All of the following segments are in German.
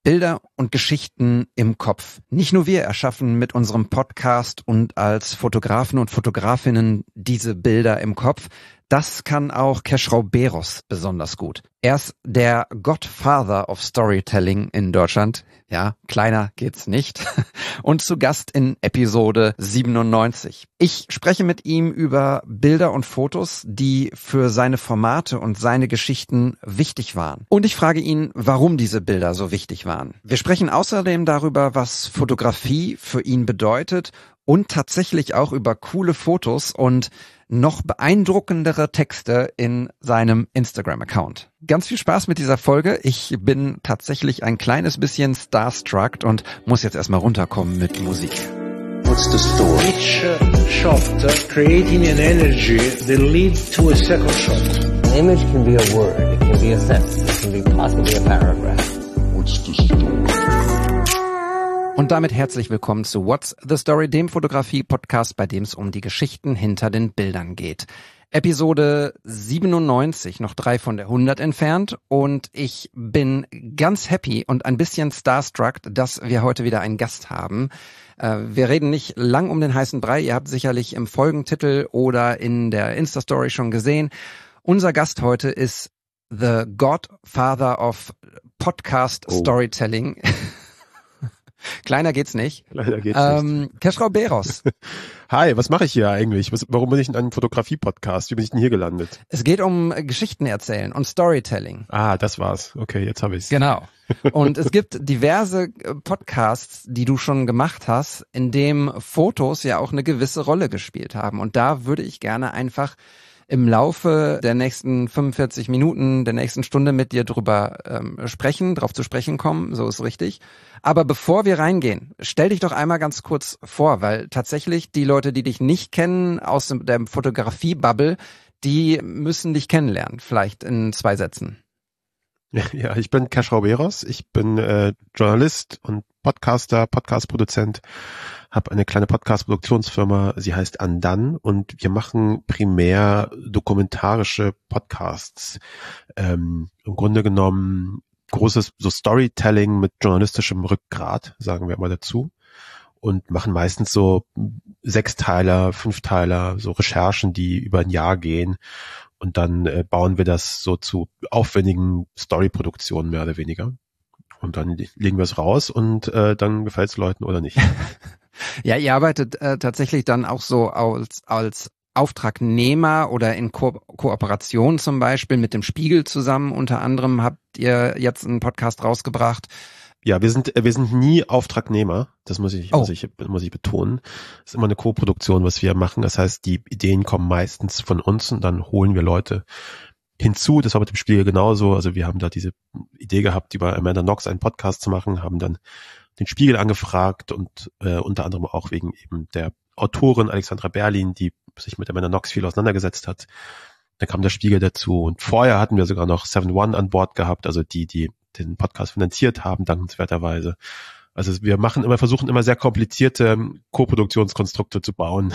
Bilder und Geschichten im Kopf. Nicht nur wir erschaffen mit unserem Podcast und als Fotografen und Fotografinnen diese Bilder im Kopf. Das kann auch Keschrau Beros besonders gut. Er ist der Godfather of Storytelling in Deutschland. Ja, kleiner geht's nicht. Und zu Gast in Episode 97. Ich spreche mit ihm über Bilder und Fotos, die für seine Formate und seine Geschichten wichtig waren. Und ich frage ihn, warum diese Bilder so wichtig waren. Wir sprechen außerdem darüber, was Fotografie für ihn bedeutet und tatsächlich auch über coole Fotos und noch beeindruckendere Texte in seinem Instagram-Account. Ganz viel Spaß mit dieser Folge. Ich bin tatsächlich ein kleines bisschen starstruck und muss jetzt erstmal runterkommen mit Musik. What's the story? Each shot creating an energy that leads to a second shot. An image can be a word, it can be a sentence, it can be possibly a paragraph. What's the story? Und damit herzlich willkommen zu What's the Story, dem Fotografie-Podcast, bei dem es um die Geschichten hinter den Bildern geht. Episode 97, noch 3 von der 100 entfernt, und ich bin ganz happy und ein bisschen starstruck, dass wir heute wieder einen Gast haben. Wir reden nicht lang um den heißen Brei, ihr habt sicherlich im Folgentitel oder in der Insta-Story schon gesehen. Unser Gast heute ist the Godfather of Podcast Storytelling. Kleiner geht's nicht. Kleiner geht's nicht. Keschrau Beros. Hi, was mache ich hier eigentlich? Warum bin ich in einem Fotografie-Podcast? Wie bin ich denn hier gelandet? Es geht um Geschichten erzählen und Storytelling. Ah, das war's. Okay, jetzt habe ich's. Genau. Und es gibt diverse Podcasts, die du schon gemacht hast, in dem Fotos ja auch eine gewisse Rolle gespielt haben. Und da würde ich gerne einfach im Laufe der nächsten 45 Minuten, der nächsten Stunde mit dir drüber drauf zu sprechen kommen, so ist richtig. Aber bevor wir reingehen, stell dich doch einmal ganz kurz vor, weil tatsächlich die Leute, die dich nicht kennen aus der Fotografie-Bubble, die müssen dich kennenlernen, vielleicht in 2 Sätzen. Ja, ich bin Keschrau Beros, ich bin Journalist und Podcaster, Podcast-Produzent, habe eine kleine Podcast-Produktionsfirma, sie heißt Undone, und wir machen primär dokumentarische Podcasts. Im Grunde genommen großes so Storytelling mit journalistischem Rückgrat, sagen wir mal dazu, und machen meistens so 6-Teiler, 5-Teiler, so Recherchen, die über ein Jahr gehen. Und dann bauen wir das so zu aufwendigen Story-Produktionen mehr oder weniger. Und dann legen wir es raus und dann gefällt es Leuten oder nicht. Ja, ihr arbeitet tatsächlich dann auch so als Auftragnehmer oder in Kooperation zum Beispiel mit dem Spiegel zusammen. Unter anderem habt ihr jetzt einen Podcast rausgebracht. Ja, wir sind nie Auftragnehmer. Das muss ich betonen. Das ist immer eine Co-Produktion, was wir machen. Das heißt, die Ideen kommen meistens von uns und dann holen wir Leute hinzu. Das war mit dem Spiegel genauso. Also wir haben da diese Idee gehabt, über Amanda Knox einen Podcast zu machen, haben dann den Spiegel angefragt und unter anderem auch wegen eben der Autorin Alexandra Berlin, die sich mit Amanda Knox viel auseinandergesetzt hat. Da kam der Spiegel dazu. Und vorher hatten wir sogar noch 7-One an Bord gehabt, also die den Podcast finanziert haben, dankenswerterweise. Also wir versuchen immer sehr komplizierte Co-Produktionskonstrukte zu bauen.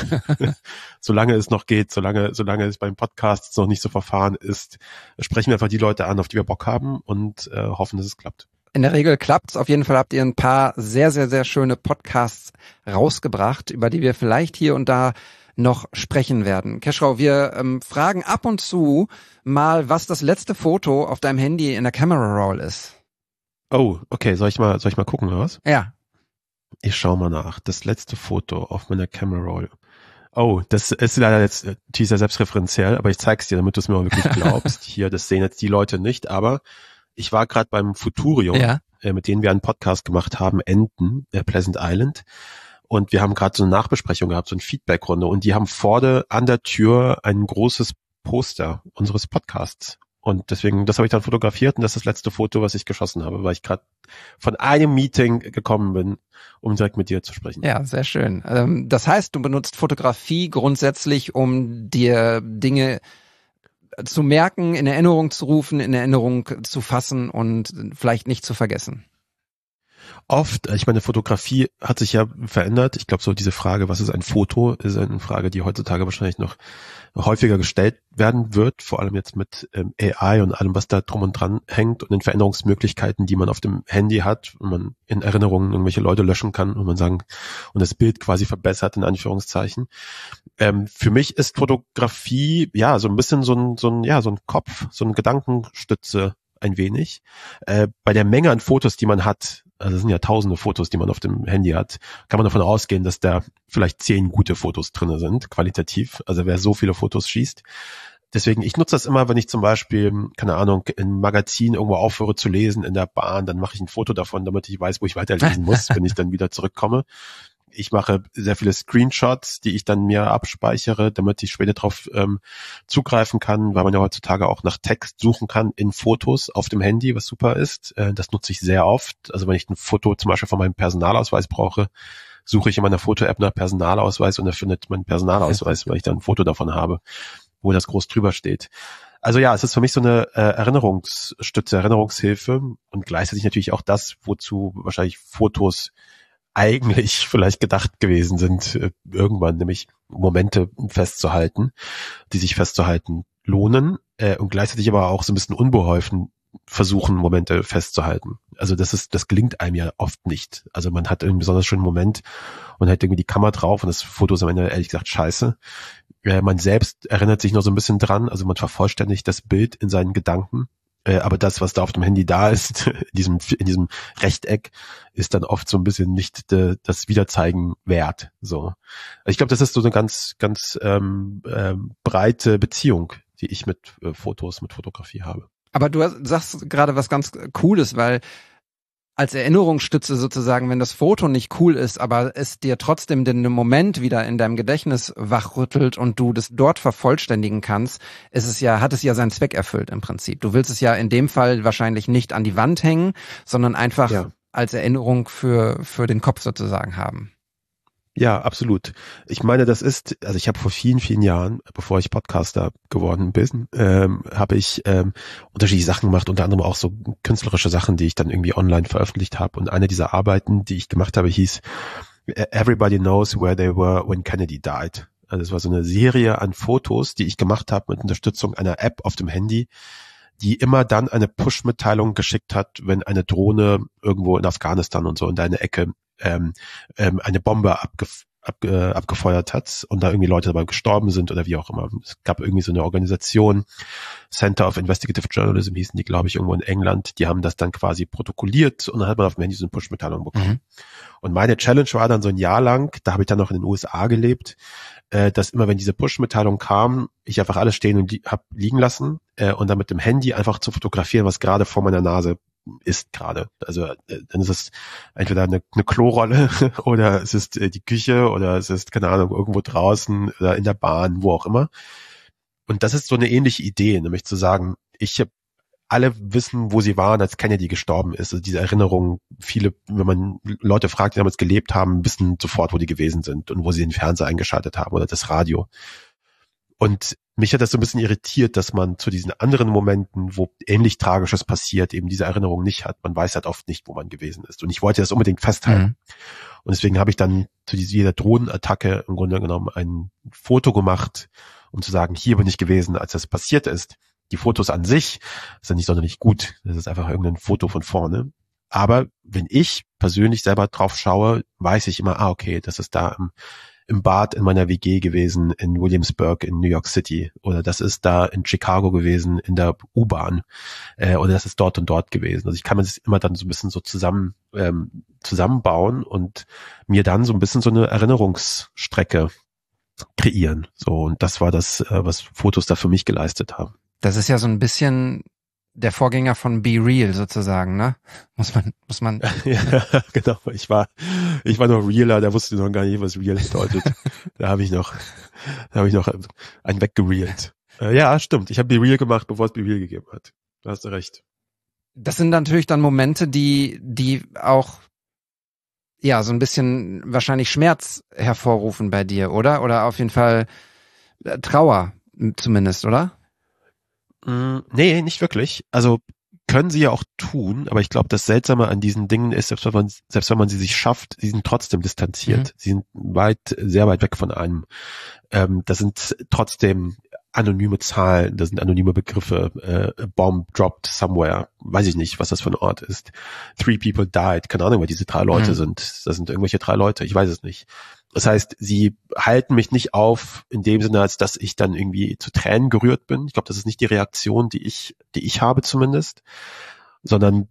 Solange es noch geht, solange es beim Podcast noch nicht so verfahren ist, sprechen wir einfach die Leute an, auf die wir Bock haben, und hoffen, dass es klappt. In der Regel klappt's. Auf jeden Fall habt ihr ein paar sehr, sehr, sehr schöne Podcasts rausgebracht, über die wir vielleicht hier und da noch sprechen werden. Keschrau, wir fragen ab und zu mal, was das letzte Foto auf deinem Handy in der Camera Roll ist. Oh, okay. Soll ich mal gucken, oder was? Ja. Ich schau mal nach. Das letzte Foto auf meiner Camera Roll. Oh, das ist leider jetzt teaser selbstreferenziell, aber ich zeig's dir, damit du es mir auch wirklich glaubst. Hier, das sehen jetzt die Leute nicht, aber ich war gerade beim Futurium, mit denen wir einen Podcast gemacht haben, Enten, Pleasant Island. Und wir haben gerade so eine Nachbesprechung gehabt, so eine Feedbackrunde. Und die haben vorne an der Tür ein großes Poster unseres Podcasts. Und deswegen, das habe ich dann fotografiert, und das ist das letzte Foto, was ich geschossen habe, weil ich gerade von einem Meeting gekommen bin, um direkt mit dir zu sprechen. Ja, sehr schön. Das heißt, du benutzt Fotografie grundsätzlich, um dir Dinge zu merken, in Erinnerung zu rufen, in Erinnerung zu fassen und vielleicht nicht zu vergessen. Oft, ich meine, Fotografie hat sich ja verändert. Ich glaube, so diese Frage, was ist ein Foto, ist eine Frage, die heutzutage wahrscheinlich noch häufiger gestellt werden wird, vor allem jetzt mit AI und allem, was da drum und dran hängt und den Veränderungsmöglichkeiten, die man auf dem Handy hat, und man in Erinnerungen irgendwelche Leute löschen kann und man sagen, und das Bild quasi verbessert, in Anführungszeichen. Für mich ist Fotografie, ja, so ein bisschen so ein Kopf, so eine Gedankenstütze ein wenig. Bei der Menge an Fotos, die man hat, also es sind ja tausende Fotos, die man auf dem Handy hat, kann man davon ausgehen, dass da vielleicht 10 gute Fotos drinne sind, qualitativ. Also wer so viele Fotos schießt. Deswegen, ich nutze das immer, wenn ich zum Beispiel, keine Ahnung, ein Magazin irgendwo aufhöre zu lesen in der Bahn, dann mache ich ein Foto davon, damit ich weiß, wo ich weiterlesen muss, wenn ich dann wieder zurückkomme. Ich mache sehr viele Screenshots, die ich dann mir abspeichere, damit ich später drauf zugreifen kann, weil man ja heutzutage auch nach Text suchen kann in Fotos auf dem Handy, was super ist. Das nutze ich sehr oft. Also wenn ich ein Foto zum Beispiel von meinem Personalausweis brauche, suche ich in meiner Foto-App nach Personalausweis und er findet meinen Personalausweis, weil ich dann ein Foto davon habe, wo das groß drüber steht. Also ja, es ist für mich so eine Erinnerungsstütze, Erinnerungshilfe und gleichzeitig natürlich auch das, wozu wahrscheinlich Fotos eigentlich vielleicht gedacht gewesen sind, irgendwann, nämlich Momente festzuhalten, die sich festzuhalten lohnen und gleichzeitig aber auch so ein bisschen unbeholfen versuchen, Momente festzuhalten. Also das gelingt einem ja oft nicht. Also man hat einen besonders schönen Moment und hält irgendwie die Kamera drauf und das Foto ist am Ende ehrlich gesagt scheiße. Man selbst erinnert sich noch so ein bisschen dran, also man vervollständigt das Bild in seinen Gedanken. Aber das, was da auf dem Handy da ist, in diesem Rechteck, ist dann oft so ein bisschen nicht das Wiederzeigen wert. So, ich glaube, das ist so eine ganz breite Beziehung, die ich mit Fotos, mit Fotografie habe. Aber du sagst gerade was ganz Cooles, weil als Erinnerungsstütze sozusagen, wenn das Foto nicht cool ist, aber es dir trotzdem den Moment wieder in deinem Gedächtnis wachrüttelt und du das dort vervollständigen kannst, hat es ja seinen Zweck erfüllt im Prinzip. Du willst es ja in dem Fall wahrscheinlich nicht an die Wand hängen, sondern einfach als Erinnerung für den Kopf sozusagen haben. Ja, absolut. Ich meine, also ich habe vor vielen, vielen Jahren, bevor ich Podcaster geworden bin, habe ich unterschiedliche Sachen gemacht, unter anderem auch so künstlerische Sachen, die ich dann irgendwie online veröffentlicht habe. Und eine dieser Arbeiten, die ich gemacht habe, hieß Everybody Knows Where They Were When Kennedy Died. Also es war so eine Serie an Fotos, die ich gemacht habe mit Unterstützung einer App auf dem Handy, die immer dann eine Push-Mitteilung geschickt hat, wenn eine Drohne irgendwo in Afghanistan und so in deine Ecke eine Bombe abgefeuert hat und da irgendwie Leute dabei gestorben sind oder wie auch immer. Es gab irgendwie so eine Organisation, Center of Investigative Journalism hießen die, glaube ich, irgendwo in England. Die haben das dann quasi protokolliert und dann hat man auf dem Handy so eine Push-Mitteilung bekommen. Mhm. Und meine Challenge war dann so ein Jahr lang, da habe ich dann noch in den USA gelebt, dass immer, wenn diese Push-Mitteilung kam, ich einfach alles stehen und hab liegen lassen und dann mit dem Handy einfach zu fotografieren, was gerade vor meiner Nase ist gerade. Also dann ist es entweder eine Klorolle oder es ist die Küche oder es ist, keine Ahnung, irgendwo draußen oder in der Bahn, wo auch immer. Und das ist so eine ähnliche Idee, nämlich zu sagen, alle wissen, wo sie waren, als Kennedy gestorben ist. Also diese Erinnerung, viele, wenn man Leute fragt, die damals gelebt haben, wissen sofort, wo die gewesen sind und wo sie den Fernseher eingeschaltet haben oder das Radio. Und mich hat das so ein bisschen irritiert, dass man zu diesen anderen Momenten, wo ähnlich Tragisches passiert, eben diese Erinnerung nicht hat. Man weiß halt oft nicht, wo man gewesen ist. Und ich wollte das unbedingt festhalten. Mhm. Und deswegen habe ich dann zu jeder Drohnenattacke im Grunde genommen ein Foto gemacht, um zu sagen, hier bin ich gewesen, als das passiert ist. Die Fotos an sich sind nicht sonderlich gut. Das ist einfach irgendein Foto von vorne. Aber wenn ich persönlich selber drauf schaue, weiß ich immer, okay, das ist da im Bad in meiner WG gewesen, in Williamsburg in New York City, oder das ist da in Chicago gewesen, in der U-Bahn, oder das ist dort und dort gewesen. Also ich kann mir das immer dann so ein bisschen so zusammenbauen und mir dann so ein bisschen so eine Erinnerungsstrecke kreieren. So, und das war das, was Fotos da für mich geleistet haben. Das ist ja so ein bisschen der Vorgänger von Be Real sozusagen, ne? Muss man. Ja, genau. Ich war noch realer, da wusste ich noch gar nicht, was real bedeutet. Da habe ich noch einen weggerealt. Ja, stimmt. Ich habe Be Real gemacht, bevor es Be Real gegeben hat. Da hast du recht. Das sind natürlich dann Momente, die auch ja so ein bisschen wahrscheinlich Schmerz hervorrufen bei dir, oder? Oder auf jeden Fall Trauer zumindest, oder? Nee, nicht wirklich. Also können sie ja auch tun, aber ich glaube, das Seltsame an diesen Dingen ist, selbst wenn man sie sich schafft, sie sind trotzdem distanziert. Sie sind sehr weit weg von einem. Das sind trotzdem anonyme Zahlen, das sind anonyme Begriffe, Bomb dropped somewhere, weiß ich nicht, was das für ein Ort ist. 3 people died, keine Ahnung, wer diese 3 Leute sind. Das sind irgendwelche 3 Leute, ich weiß es nicht. Das heißt, sie halten mich nicht auf in dem Sinne, als dass ich dann irgendwie zu Tränen gerührt bin. Ich glaube, das ist nicht die Reaktion, die ich habe zumindest, sondern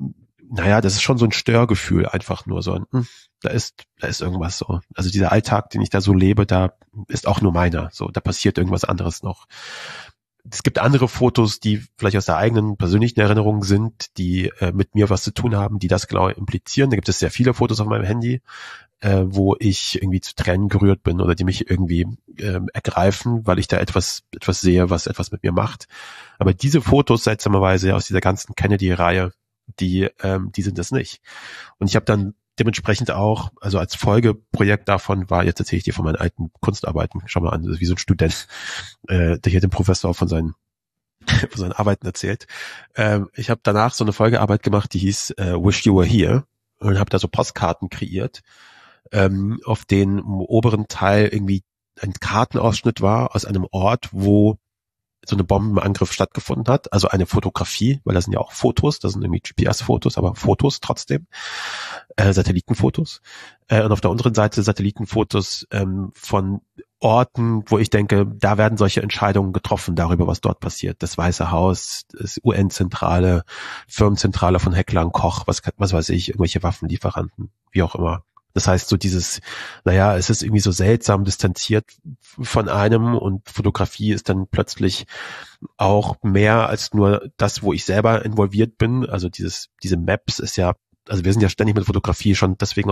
das ist schon so ein Störgefühl, einfach nur so da ist irgendwas so. Also dieser Alltag, den ich da so lebe, da ist auch nur meiner. So, da passiert irgendwas anderes noch. Es gibt andere Fotos, die vielleicht aus der eigenen persönlichen Erinnerung sind, die mit mir was zu tun haben, die das genau implizieren. Da gibt es sehr viele Fotos auf meinem Handy, wo ich irgendwie zu Tränen gerührt bin oder die mich irgendwie ergreifen, weil ich da etwas sehe, was etwas mit mir macht. Aber diese Fotos, seltsamerweise aus dieser ganzen Kennedy-Reihe, die sind das nicht. Und ich habe dann dementsprechend auch, also als Folgeprojekt davon war, jetzt erzähle ich dir von meinen alten Kunstarbeiten, schau mal an, das ist wie so ein Student, der hier dem Professor von seinen Arbeiten erzählt. Ich habe danach so eine Folgearbeit gemacht, die hieß Wish You Were Here, und habe da so Postkarten kreiert, auf denen im oberen Teil irgendwie ein Kartenausschnitt war aus einem Ort, wo so eine Bombenangriff stattgefunden hat, also eine Fotografie, weil das sind ja auch Fotos, das sind irgendwie GPS-Fotos, aber Fotos trotzdem, Satellitenfotos. Und auf der unteren Seite Satellitenfotos von Orten, wo ich denke, da werden solche Entscheidungen getroffen darüber, was dort passiert. Das Weiße Haus, das UN-Zentrale, Firmenzentrale von Heckler & Koch, was weiß ich, irgendwelche Waffenlieferanten, wie auch immer. Das heißt, so dieses, es ist irgendwie so seltsam distanziert von einem, und Fotografie ist dann plötzlich auch mehr als nur das, wo ich selber involviert bin. Also diese Maps ist ja, also wir sind ja ständig mit Fotografie schon deswegen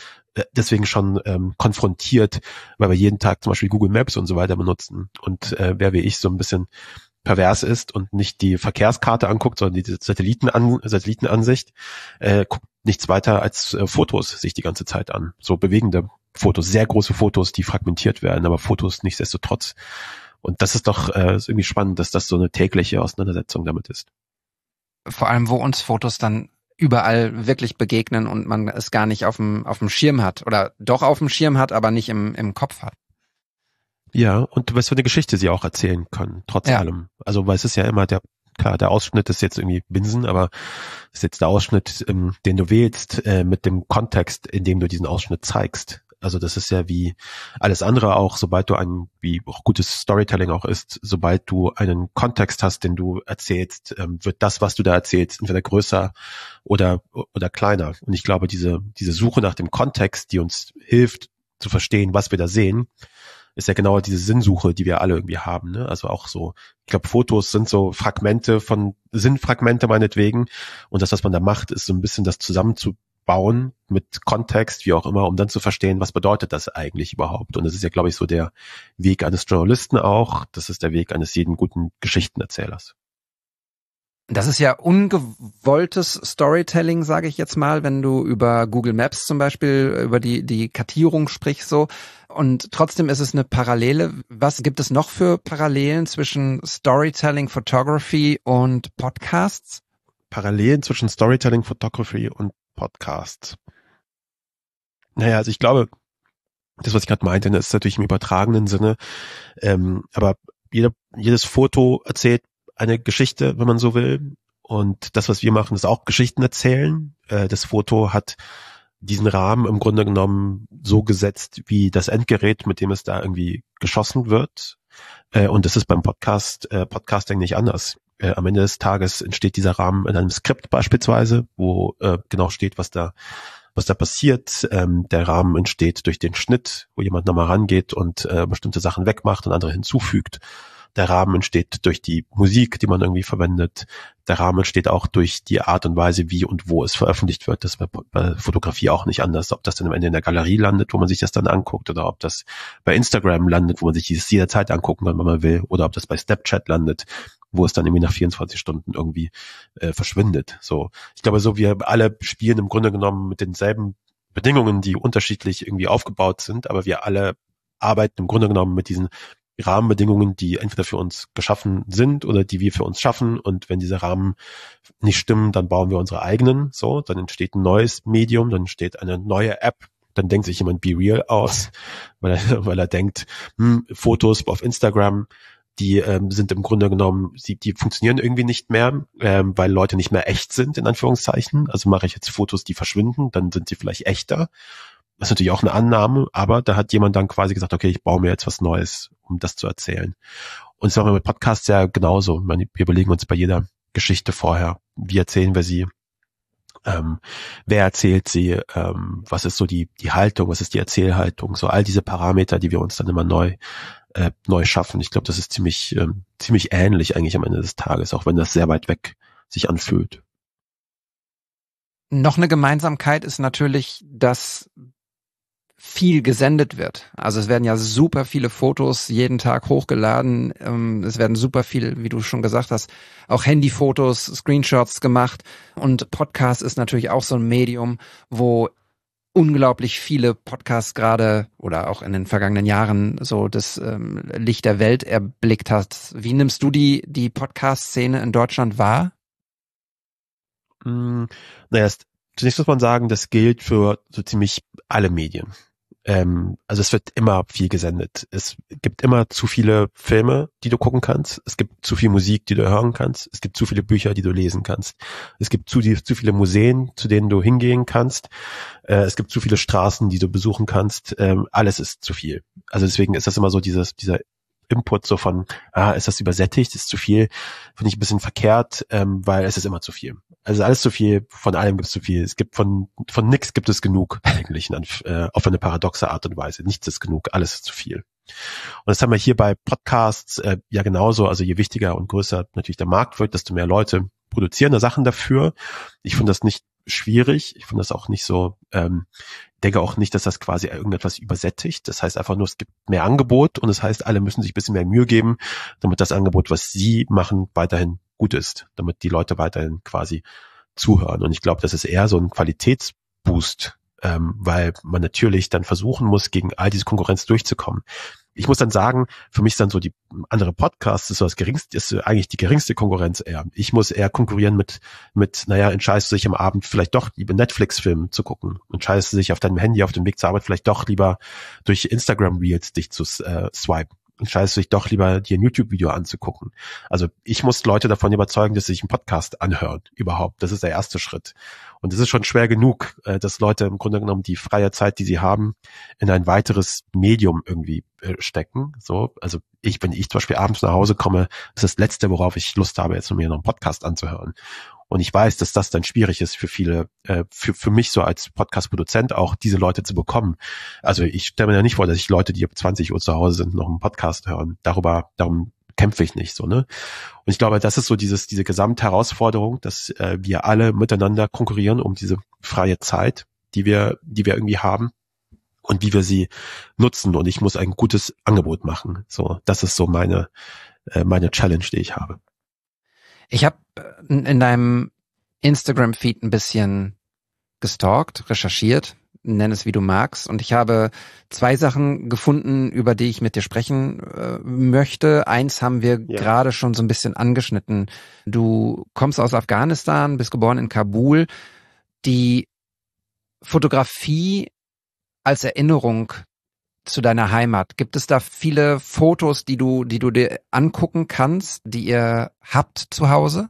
schon konfrontiert, weil wir jeden Tag zum Beispiel Google Maps und so weiter benutzen. Und wer wie ich so ein bisschen pervers ist und nicht die Verkehrskarte anguckt, sondern die Satellitenansicht, guckt nichts weiter als Fotos sich die ganze Zeit an. So bewegende Fotos, sehr große Fotos, die fragmentiert werden, aber Fotos nichtsdestotrotz. Und das ist doch ist irgendwie spannend, dass das so eine tägliche Auseinandersetzung damit ist. Vor allem, wo uns Fotos dann überall wirklich begegnen und man es gar nicht auf dem Schirm hat oder doch auf dem Schirm hat, aber nicht im Kopf hat. Ja, und was für eine Geschichte sie auch erzählen können, trotz allem. Also, weil es ist ja immer der Ausschnitt ist jetzt irgendwie Binsen, aber es ist jetzt der Ausschnitt, den du wählst, mit dem Kontext, in dem du diesen Ausschnitt zeigst. Also das ist ja wie alles andere auch, sobald du wie auch gutes Storytelling auch ist, sobald du einen Kontext hast, den du erzählst, wird das, was du da erzählst, entweder größer oder kleiner. Und ich glaube, diese Suche nach dem Kontext, die uns hilft zu verstehen, was wir da sehen, ist ja genau diese Sinnsuche, die wir alle irgendwie haben, ne? Also auch so, ich glaube, Fotos sind so Sinnfragmente meinetwegen, und das, was man da macht, ist so ein bisschen das zusammenzubauen mit Kontext, wie auch immer, um dann zu verstehen, was bedeutet das eigentlich überhaupt. Und das ist ja, glaube ich, so der Weg eines Journalisten auch, das ist der Weg eines jeden guten Geschichtenerzählers. Das ist ja ungewolltes Storytelling, sage ich jetzt mal, wenn du über Google Maps zum Beispiel über die Kartierung sprichst so. Und trotzdem ist es eine Parallele. Was gibt es noch für Parallelen zwischen Storytelling, Photography und Podcasts? Parallelen zwischen Storytelling, Photography und Podcasts. Also ich glaube, das, was ich gerade meinte, das ist natürlich im übertragenen Sinne. Aber jedes Foto erzählt eine Geschichte, wenn man so will. Und das, was wir machen, ist auch Geschichten erzählen. Das Foto hat diesen Rahmen im Grunde genommen so gesetzt wie das Endgerät, mit dem es da irgendwie geschossen wird. Und das ist beim Podcasting nicht anders. Am Ende des Tages entsteht dieser Rahmen in einem Skript beispielsweise, wo genau steht, was da passiert. Der Rahmen entsteht durch den Schnitt, wo jemand nochmal rangeht und bestimmte Sachen wegmacht und andere hinzufügt. Der Rahmen entsteht durch die Musik, die man irgendwie verwendet. Der Rahmen entsteht auch durch die Art und Weise, wie und wo es veröffentlicht wird. Das ist bei Fotografie auch nicht anders. Ob das dann am Ende in der Galerie landet, wo man sich das dann anguckt, oder ob das bei Instagram landet, wo man sich das jederzeit angucken kann, wenn man will, oder ob das bei Snapchat landet, wo es dann irgendwie nach 24 Stunden irgendwie verschwindet. So, ich glaube, so wir alle spielen im Grunde genommen mit denselben Bedingungen, die unterschiedlich irgendwie aufgebaut sind, aber wir alle arbeiten im Grunde genommen mit diesen Rahmenbedingungen, die entweder für uns geschaffen sind oder die wir für uns schaffen. Und wenn diese Rahmen nicht stimmen, dann bauen wir unsere eigenen. So, dann entsteht ein neues Medium, dann entsteht eine neue App. Dann denkt sich jemand Be Real aus, weil er denkt, Fotos auf Instagram, die sind im Grunde genommen, die funktionieren irgendwie nicht mehr, weil Leute nicht mehr echt sind, in Anführungszeichen. Also mache ich jetzt Fotos, die verschwinden, dann sind sie vielleicht echter. Das ist natürlich auch eine Annahme, aber da hat jemand dann quasi gesagt, okay, ich baue mir jetzt was Neues, um das zu erzählen. Und das machen wir mit Podcasts ja genauso. Ich meine, wir überlegen uns bei jeder Geschichte vorher, wie erzählen wir sie, wer erzählt sie, was ist so die Haltung, was ist die Erzählhaltung, so all diese Parameter, die wir uns dann immer neu schaffen. Ich glaube, das ist ziemlich ähnlich eigentlich am Ende des Tages, auch wenn das sehr weit weg sich anfühlt. Noch eine Gemeinsamkeit ist natürlich, dass viel gesendet wird. Also es werden ja super viele Fotos jeden Tag hochgeladen. Es werden super viele, wie du schon gesagt hast, auch Handyfotos, Screenshots gemacht. Und Podcast ist natürlich auch so ein Medium, wo unglaublich viele Podcasts gerade oder auch in den vergangenen Jahren so das Licht der Welt erblickt hat. Wie nimmst du die Podcast-Szene in Deutschland wahr? Naja, zunächst muss man sagen, das gilt für so ziemlich alle Medien. Also es wird immer viel gesendet. Es gibt immer zu viele Filme, die du gucken kannst. Es gibt zu viel Musik, die du hören kannst. Es gibt zu viele Bücher, die du lesen kannst. Es gibt zu viele Museen, zu denen du hingehen kannst. Es gibt zu viele Straßen, die du besuchen kannst. Alles ist zu viel. Also deswegen ist das immer so dieser Input so von, ist das übersättigt, ist zu viel, finde ich ein bisschen verkehrt, weil es ist immer zu viel. Also alles zu viel, von allem gibt es zu viel. Es gibt von nichts gibt es genug eigentlich, auf eine paradoxe Art und Weise. Nichts ist genug, alles ist zu viel. Und das haben wir hier bei Podcasts ja genauso. Also je wichtiger und größer natürlich der Markt wird, desto mehr Leute produzieren da Sachen dafür. Ich finde das nicht schwierig. Ich finde das auch nicht so, denke auch nicht, dass das quasi irgendetwas übersättigt. Das heißt einfach nur, es gibt mehr Angebot und das heißt, alle müssen sich ein bisschen mehr Mühe geben, damit das Angebot, was sie machen, weiterhin gut ist, damit die Leute weiterhin quasi zuhören. Und ich glaube, das ist eher so ein Qualitätsboost, weil man natürlich dann versuchen muss, gegen all diese Konkurrenz durchzukommen. Ich muss dann sagen, für mich ist dann so die andere Podcasts ist so das geringste, ist eigentlich die geringste Konkurrenz eher. Ich muss eher konkurrieren mit, entscheidest du dich am Abend vielleicht doch lieber Netflix-Film zu gucken, entscheidest du dich auf deinem Handy auf dem Weg zur Arbeit vielleicht doch lieber durch Instagram Reels dich zu swipen. Entscheidest du dich doch lieber, dir ein YouTube-Video anzugucken. Also ich muss Leute davon überzeugen, dass sie sich einen Podcast anhören, überhaupt. Das ist der erste Schritt. Und es ist schon schwer genug, dass Leute im Grunde genommen die freie Zeit, die sie haben, in ein weiteres Medium irgendwie stecken. So, also wenn ich zum Beispiel abends nach Hause komme, ist das Letzte, worauf ich Lust habe, jetzt mir noch einen Podcast anzuhören. Und ich weiß, dass das dann schwierig ist für viele, für mich so als Podcast-Produzent auch, diese Leute zu bekommen. Also ich stelle mir ja nicht vor, dass ich Leute, die ab 20 Uhr zu Hause sind, noch einen Podcast hören. Darum kämpfe ich nicht so, ne? Und ich glaube, das ist so diese Gesamtherausforderung, dass wir alle miteinander konkurrieren um diese freie Zeit, die wir irgendwie haben und wie wir sie nutzen. Und ich muss ein gutes Angebot machen. So, das ist so meine Challenge, die ich habe. Ich habe in deinem Instagram-Feed ein bisschen gestalkt, recherchiert, nenn es wie du magst, und ich habe 2 Sachen gefunden, über die ich mit dir sprechen möchte. Eins haben wir gerade schon so ein bisschen angeschnitten. Du kommst aus Afghanistan, bist geboren in Kabul. Die Fotografie als Erinnerung zu deiner Heimat. Gibt es da viele Fotos, die du dir angucken kannst, die ihr habt zu Hause?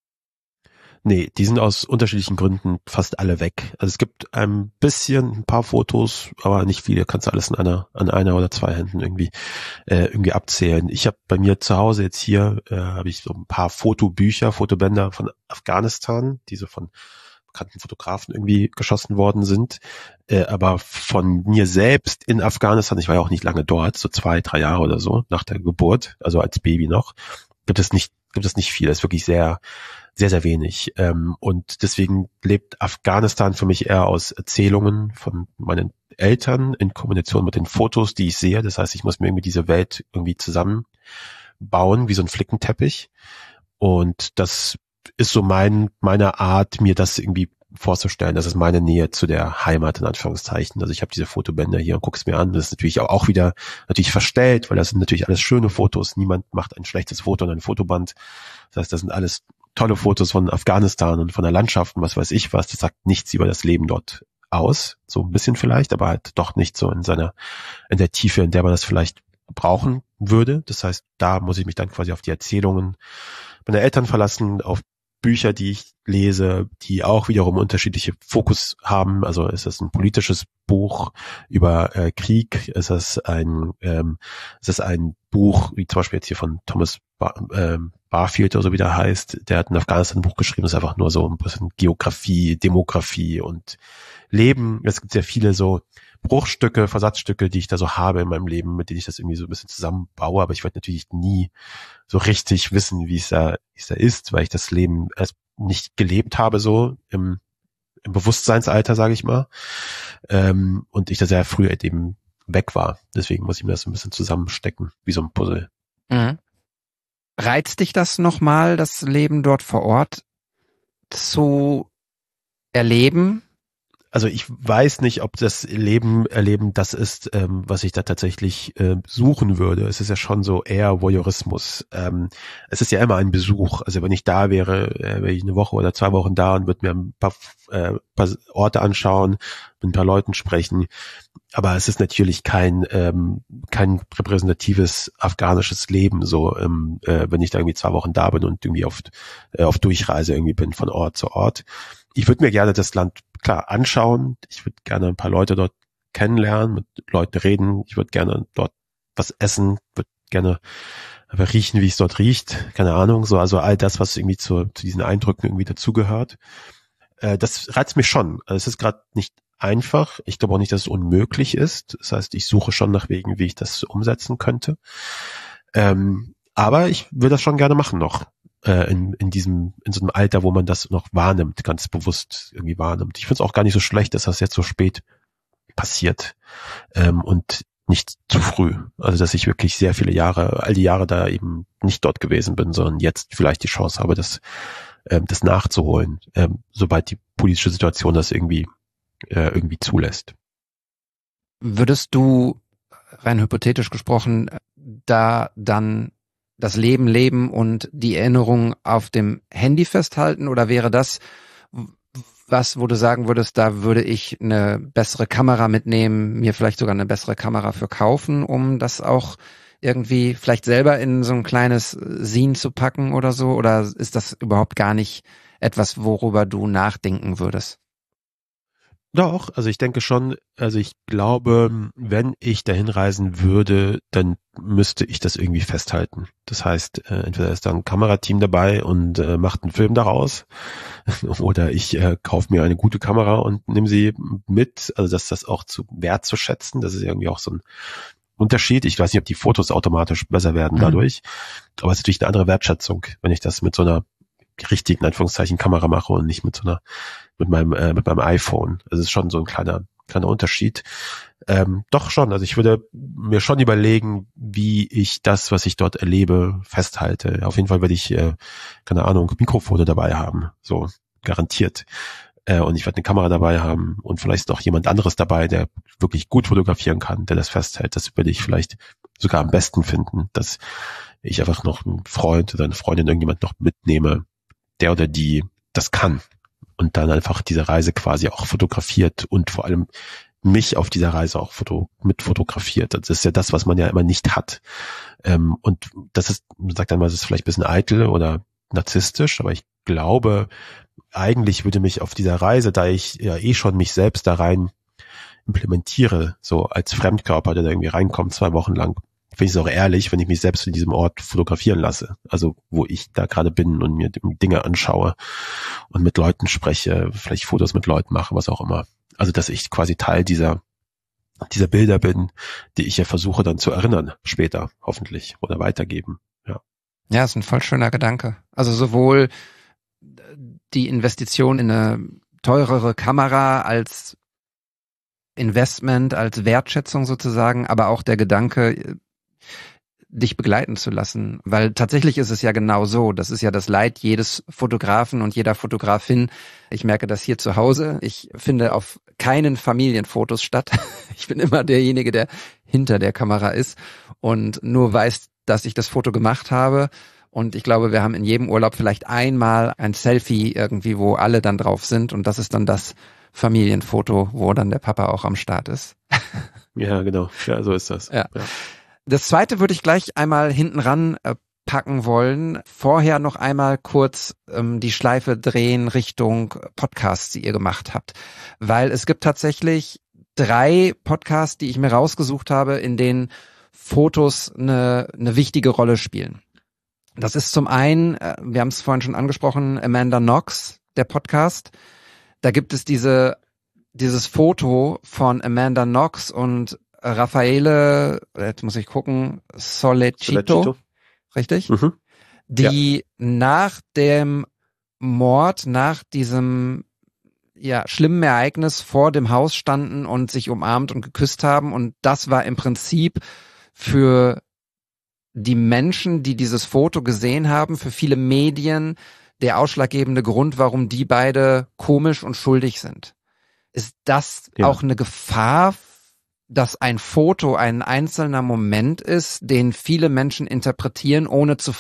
Nee, die sind aus unterschiedlichen Gründen fast alle weg. Also es gibt ein paar Fotos, aber nicht viele. Kannst du alles an einer oder 2 Händen irgendwie abzählen. Ich habe bei mir zu Hause jetzt hier habe ich so ein paar Fotobänder von Afghanistan, die so von bekannten Fotografen irgendwie geschossen worden sind. Aber von mir selbst in Afghanistan, ich war ja auch nicht lange dort, so 2-3 Jahre oder so nach der Geburt, also als Baby noch, gibt es nicht viel. Das ist wirklich sehr, sehr, sehr wenig. Und deswegen lebt Afghanistan für mich eher aus Erzählungen von meinen Eltern in Kombination mit den Fotos, die ich sehe. Das heißt, ich muss mir irgendwie diese Welt irgendwie zusammenbauen, wie so ein Flickenteppich. Und das ist so meine Art, mir das irgendwie vorzustellen. Das ist meine Nähe zu der Heimat, in Anführungszeichen. Also ich habe diese Fotobänder hier und gucke es mir an. Das ist natürlich auch wieder natürlich verstellt, weil das sind natürlich alles schöne Fotos. Niemand macht ein schlechtes Foto in ein Fotoband. Das heißt, das sind alles tolle Fotos von Afghanistan und von der Landschaft und was weiß ich was. Das sagt nichts über das Leben dort aus. So ein bisschen vielleicht, aber halt doch nicht so in der Tiefe, in der man das vielleicht brauchen würde. Das heißt, da muss ich mich dann quasi auf die Erzählungen meiner Eltern verlassen, auf Bücher, die ich lese, die auch wiederum unterschiedliche Fokus haben. Also ist das ein politisches Buch über Krieg? Ist das ein Buch, wie zum Beispiel jetzt hier von Thomas Barfield oder so wie der heißt, der hat ein Afghanistan-Buch geschrieben, das ist einfach nur so ein bisschen Geografie, Demografie und Leben. Es gibt sehr viele so Bruchstücke, Versatzstücke, die ich da so habe in meinem Leben, mit denen ich das irgendwie so ein bisschen zusammenbaue, aber ich werde natürlich nie so richtig wissen, wie es da ist, weil ich das Leben erst nicht gelebt habe, so im Bewusstseinsalter, sage ich mal, und ich da sehr früh eben weg war. Deswegen muss ich mir das so ein bisschen zusammenstecken, wie so ein Puzzle. Mhm. Reizt dich das nochmal, das Leben dort vor Ort zu erleben? Also ich weiß nicht, ob das Erleben das ist, was ich da tatsächlich suchen würde. Es ist ja schon so eher Voyeurismus. Es ist ja immer ein Besuch. Also wenn ich da wäre, wäre ich eine Woche oder 2 Wochen da und würde mir ein paar Orte anschauen, mit ein paar Leuten sprechen. Aber es ist natürlich kein repräsentatives afghanisches Leben, so wenn ich da irgendwie 2 Wochen da bin und irgendwie auf Durchreise irgendwie bin von Ort zu Ort. Ich würde mir gerne das Land klar anschauen. Ich würde gerne ein paar Leute dort kennenlernen, mit Leuten reden. Ich würde gerne dort was essen, würde gerne aber riechen, wie es dort riecht. Keine Ahnung, so also all das, was irgendwie zu diesen Eindrücken irgendwie dazugehört. Das reizt mich schon. Also es ist gerade nicht einfach. Ich glaube auch nicht, dass es unmöglich ist. Das heißt, ich suche schon nach Wegen, wie ich das umsetzen könnte. Aber ich will das schon gerne machen noch. In so einem Alter, wo man das noch wahrnimmt, ganz bewusst irgendwie wahrnimmt. Ich finde es auch gar nicht so schlecht, dass das jetzt so spät passiert und nicht zu früh. Also dass ich wirklich sehr viele Jahre, all die Jahre da eben nicht dort gewesen bin, sondern jetzt vielleicht die Chance habe, das nachzuholen, sobald die politische Situation das irgendwie zulässt. Würdest du, rein hypothetisch gesprochen, da dann das Leben leben und die Erinnerungen auf dem Handy festhalten, oder wäre das was, wo du sagen würdest, da würde ich eine bessere Kamera mitnehmen, mir vielleicht sogar eine bessere Kamera für kaufen, um das auch irgendwie vielleicht selber in so ein kleines Scene zu packen oder so, oder ist das überhaupt gar nicht etwas, worüber du nachdenken würdest? Doch, also ich denke schon, also ich glaube, wenn ich dahin reisen würde, dann müsste ich das irgendwie festhalten. Das heißt, entweder ist da ein Kamerateam dabei und macht einen Film daraus, oder ich kaufe mir eine gute Kamera und nehme sie mit, also das auch zu wertzuschätzen, das ist irgendwie auch so ein Unterschied. Ich weiß nicht, ob die Fotos automatisch besser werden dadurch, aber es ist natürlich eine andere Wertschätzung, wenn ich das mit so einer richtigen, in Anführungszeichen, Kamera mache und nicht mit meinem iPhone. Also es ist schon so ein kleiner Unterschied. Doch schon, also ich würde mir schon überlegen, wie ich das, was ich dort erlebe, festhalte. Auf jeden Fall werde ich, keine Ahnung, Mikrofone dabei haben, so garantiert. Und ich werde eine Kamera dabei haben und vielleicht ist auch jemand anderes dabei, der wirklich gut fotografieren kann, der das festhält. Das würde ich vielleicht sogar am besten finden, dass ich einfach noch einen Freund oder eine Freundin, irgendjemand noch mitnehme, der oder die das kann und dann einfach diese Reise quasi auch fotografiert und vor allem mich auf dieser Reise auch mit fotografiert. Das ist ja das, was man ja immer nicht hat. Und das ist, man sagt dann mal, das ist vielleicht ein bisschen eitel oder narzisstisch, aber ich glaube, eigentlich würde mich auf dieser Reise, da ich ja schon mich selbst da rein implementiere, so als Fremdkörper, der da irgendwie reinkommt, 2 Wochen lang, finde ich es auch ehrlich, wenn ich mich selbst in diesem Ort fotografieren lasse. Also wo ich da gerade bin und mir Dinge anschaue und mit Leuten spreche, vielleicht Fotos mit Leuten mache, was auch immer. Also dass ich quasi Teil dieser Bilder bin, die ich ja versuche dann zu erinnern später, hoffentlich, oder weitergeben. Ja, ist ein voll schöner Gedanke. Also sowohl die Investition in eine teurere Kamera als Investment, als Wertschätzung sozusagen, aber auch der Gedanke, dich begleiten zu lassen. Weil tatsächlich ist es ja genau so. Das ist ja das Leid jedes Fotografen und jeder Fotografin. Ich merke das hier zu Hause. Ich finde auf keinen Familienfotos statt. Ich bin immer derjenige, der hinter der Kamera ist und nur weiß, dass ich das Foto gemacht habe. Und ich glaube, wir haben in jedem Urlaub vielleicht einmal ein Selfie irgendwie, wo alle dann drauf sind. Und das ist dann das Familienfoto, wo dann der Papa auch am Start ist. Ja, genau. Ja, so ist das. Ja. Das zweite würde ich gleich einmal hinten ran packen wollen. Vorher noch einmal kurz die Schleife drehen Richtung Podcasts, die ihr gemacht habt. Weil es gibt tatsächlich 3 Podcasts, die ich mir rausgesucht habe, in denen Fotos eine wichtige Rolle spielen. Das ist zum einen, wir haben es vorhin schon angesprochen, Amanda Knox, der Podcast. Da gibt es dieses Foto von Amanda Knox und Raffaele, jetzt muss ich gucken, Solecito. Richtig? Mhm. Die nach dem Mord, nach diesem schlimmen Ereignis vor dem Haus standen und sich umarmt und geküsst haben. Und das war im Prinzip für die Menschen, die dieses Foto gesehen haben, für viele Medien der ausschlaggebende Grund, warum die beide komisch und schuldig sind. Ist das auch eine Gefahr, dass ein Foto ein einzelner Moment ist, den viele Menschen interpretieren, ohne zu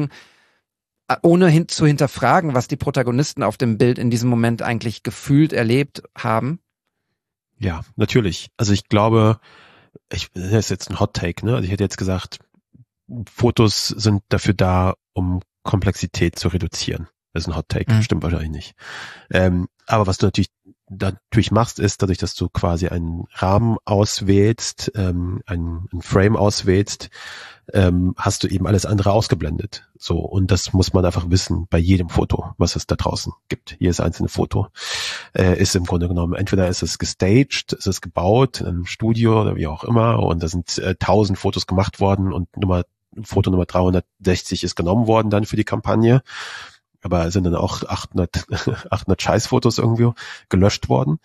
hinterfragen, was die Protagonisten auf dem Bild in diesem Moment eigentlich gefühlt, erlebt haben? Ja, natürlich. Also ich glaube, das ist jetzt ein Hot Take, ne? Also ich hätte jetzt gesagt, Fotos sind dafür da, um Komplexität zu reduzieren. Das ist ein Hot Take, stimmt wahrscheinlich nicht. Aber was du natürlich machst, ist, dadurch, dass du quasi einen Rahmen auswählst, einen Frame auswählst, hast du eben alles andere ausgeblendet. So, und das muss man einfach wissen bei jedem Foto, was es da draußen gibt. Jedes einzelne Foto ist im Grunde genommen, entweder ist es gestaged, ist es gebaut in einem Studio oder wie auch immer, und da sind 1000 Fotos gemacht worden und Foto Nummer 360 ist genommen worden dann für die Kampagne. Aber sind dann auch 800 Scheißfotos irgendwie gelöscht worden,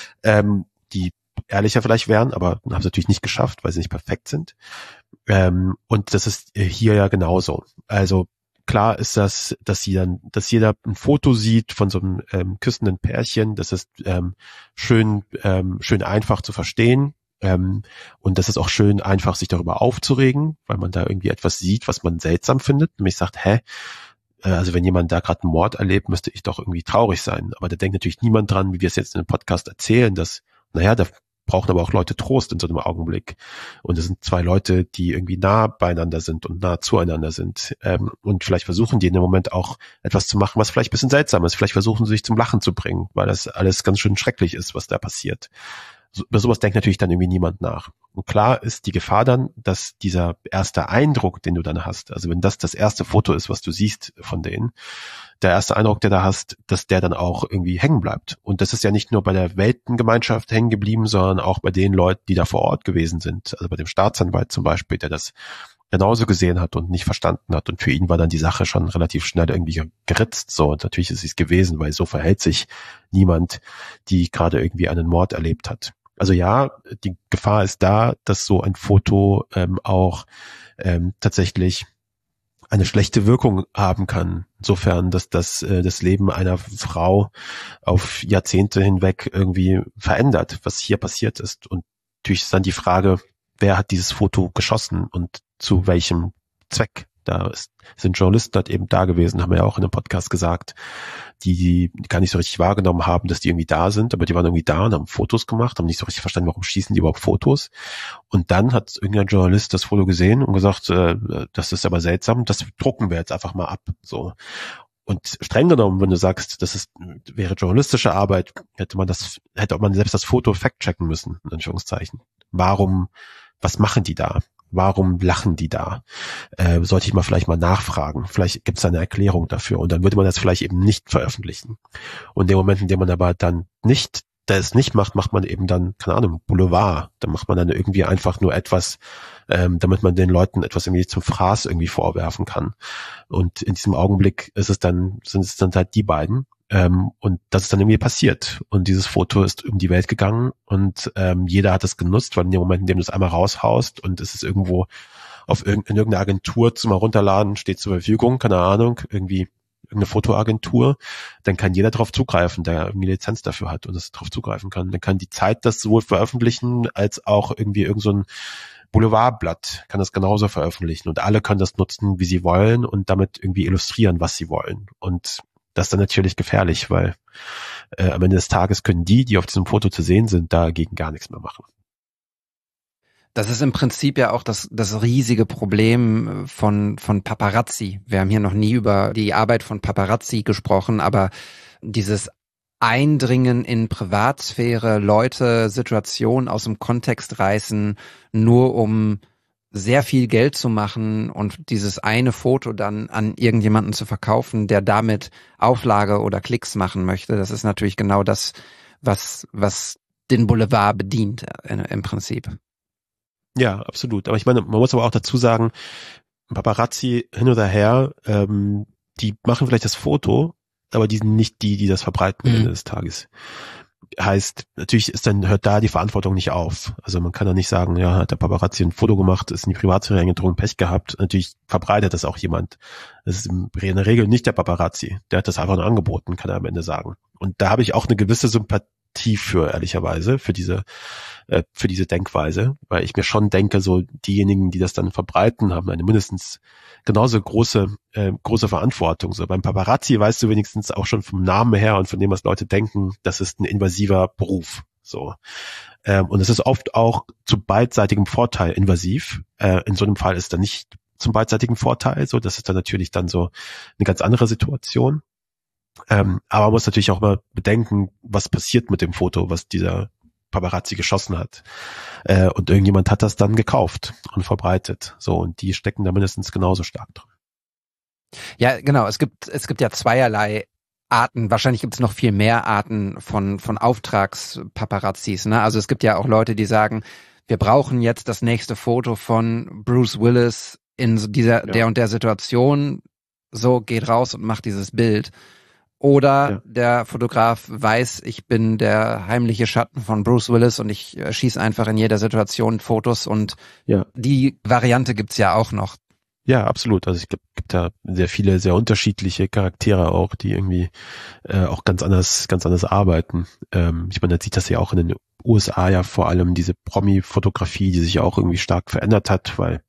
die ehrlicher vielleicht wären, aber haben es natürlich nicht geschafft, weil sie nicht perfekt sind. Und das ist hier ja genauso. Also klar ist das, dass jeder ein Foto sieht von so einem küssenden Pärchen. Das ist schön einfach zu verstehen. Und das ist auch schön einfach, sich darüber aufzuregen, weil man da irgendwie etwas sieht, was man seltsam findet. Nämlich sagt, also wenn jemand da gerade einen Mord erlebt, müsste ich doch irgendwie traurig sein. Aber da denkt natürlich niemand dran, wie wir es jetzt in einem Podcast erzählen, dass, da brauchen aber auch Leute Trost in so einem Augenblick. Und es sind 2 Leute, die irgendwie nah beieinander sind und nah zueinander sind. Und vielleicht versuchen die in dem Moment auch etwas zu machen, was vielleicht ein bisschen seltsam ist. Vielleicht versuchen sie sich zum Lachen zu bringen, weil das alles ganz schön schrecklich ist, was da passiert. Über sowas denkt natürlich dann irgendwie niemand nach. Und klar ist die Gefahr dann, dass dieser erste Eindruck, den du dann hast, also wenn das erste Foto ist, was du siehst von denen, der erste Eindruck, der da hast, dass der dann auch irgendwie hängen bleibt. Und das ist ja nicht nur bei der Weltengemeinschaft hängen geblieben, sondern auch bei den Leuten, die da vor Ort gewesen sind. Also bei dem Staatsanwalt zum Beispiel, der das genauso gesehen hat und nicht verstanden hat. Und für ihn war dann die Sache schon relativ schnell irgendwie geritzt. So, und natürlich ist es gewesen, weil so verhält sich niemand, die gerade irgendwie einen Mord erlebt hat. Also ja, die Gefahr ist da, dass so ein Foto auch tatsächlich eine schlechte Wirkung haben kann. Insofern, dass das Leben einer Frau auf Jahrzehnte hinweg irgendwie verändert, was hier passiert ist. Und natürlich ist dann die Frage, wer hat dieses Foto geschossen und zu welchem Zweck? Sind Journalisten dort eben da gewesen, haben wir ja auch in einem Podcast gesagt, die gar nicht so richtig wahrgenommen haben, dass die irgendwie da sind, aber die waren irgendwie da und haben Fotos gemacht, haben nicht so richtig verstanden, warum schießen die überhaupt Fotos. Und dann hat irgendein Journalist das Foto gesehen und gesagt, das ist aber seltsam, das drucken wir jetzt einfach mal ab. So. Und streng genommen, wenn du sagst, wäre journalistische Arbeit, hätte man selbst das Foto fact-checken müssen, in Anführungszeichen. Was machen die da? Warum lachen die da? Sollte ich vielleicht mal nachfragen. Vielleicht gibt es eine Erklärung dafür. Und dann würde man das vielleicht eben nicht veröffentlichen. Und in dem Moment, in dem man aber dann das nicht macht, macht man eben dann, keine Ahnung, Boulevard. Dann macht man dann irgendwie einfach nur etwas, damit man den Leuten etwas irgendwie zum Fraß irgendwie vorwerfen kann. Und in diesem Augenblick sind es dann halt die beiden. Und das ist dann irgendwie passiert. Und dieses Foto ist um die Welt gegangen und jeder hat es genutzt, weil in dem Moment, in dem du es einmal raushaust und es ist irgendwo in irgendeiner Agentur zum Herunterladen steht zur Verfügung, keine Ahnung, irgendwie irgendeine Fotoagentur, dann kann jeder darauf zugreifen, der irgendwie Lizenz dafür hat und das darauf zugreifen kann. Dann kann die Zeit das sowohl veröffentlichen, als auch irgendwie irgend so ein Boulevardblatt kann das genauso veröffentlichen und alle können das nutzen, wie sie wollen und damit irgendwie illustrieren, was sie wollen. Und das ist dann natürlich gefährlich, weil am Ende des Tages können die auf diesem Foto zu sehen sind, dagegen gar nichts mehr machen. Das ist im Prinzip ja auch das riesige Problem von Paparazzi. Wir haben hier noch nie über die Arbeit von Paparazzi gesprochen, aber dieses Eindringen in Privatsphäre, Leute, Situationen aus dem Kontext reißen, nur um sehr viel Geld zu machen und dieses eine Foto dann an irgendjemanden zu verkaufen, der damit Auflage oder Klicks machen möchte. Das ist natürlich genau das, was den Boulevard bedient im Prinzip. Ja, absolut. Aber ich meine, man muss aber auch dazu sagen, Paparazzi hin oder her, die machen vielleicht das Foto, aber die sind nicht die das verbreiten am Ende des Tages. Heißt, natürlich hört da die Verantwortung nicht auf. Also man kann da nicht sagen, ja, hat der Paparazzi ein Foto gemacht, ist in die Privatsphäre eingedrungen, Pech gehabt. Natürlich verbreitet das auch jemand. Das ist in der Regel nicht der Paparazzi. Der hat das einfach nur angeboten, kann er am Ende sagen. Und da habe ich auch eine gewisse Sympathie für, ehrlicherweise, für diese Denkweise, weil ich mir schon denke, so diejenigen, die das dann verbreiten, haben eine mindestens genauso große Verantwortung. So beim Paparazzi weißt du wenigstens auch schon vom Namen her und von dem, was Leute denken, das ist ein invasiver Beruf. So. Und es ist oft auch zu beidseitigem Vorteil invasiv. In so einem Fall ist dann nicht zum beidseitigen Vorteil, so, das ist dann natürlich dann so eine ganz andere Situation. Aber man muss natürlich auch mal bedenken, was passiert mit dem Foto, was dieser Paparazzi geschossen hat. Und irgendjemand hat das dann gekauft und verbreitet. So, und die stecken da mindestens genauso stark drin. Ja, genau. Es gibt ja zweierlei Arten. Wahrscheinlich gibt es noch viel mehr Arten von Auftragspaparazzis, ne? Also es gibt ja auch Leute, die sagen, wir brauchen jetzt das nächste Foto von Bruce Willis in der und der Situation. So, geht raus und macht dieses Bild. Oder der Fotograf weiß, ich bin der heimliche Schatten von Bruce Willis und ich schieße einfach in jeder Situation Fotos und die Variante gibt's ja auch noch. Ja, absolut. Also es gibt da sehr viele, sehr unterschiedliche Charaktere auch, die irgendwie auch ganz anders arbeiten. Ich meine, man sieht das ja auch in den USA ja vor allem, diese Promi-Fotografie, die sich ja auch irgendwie stark verändert hat, weil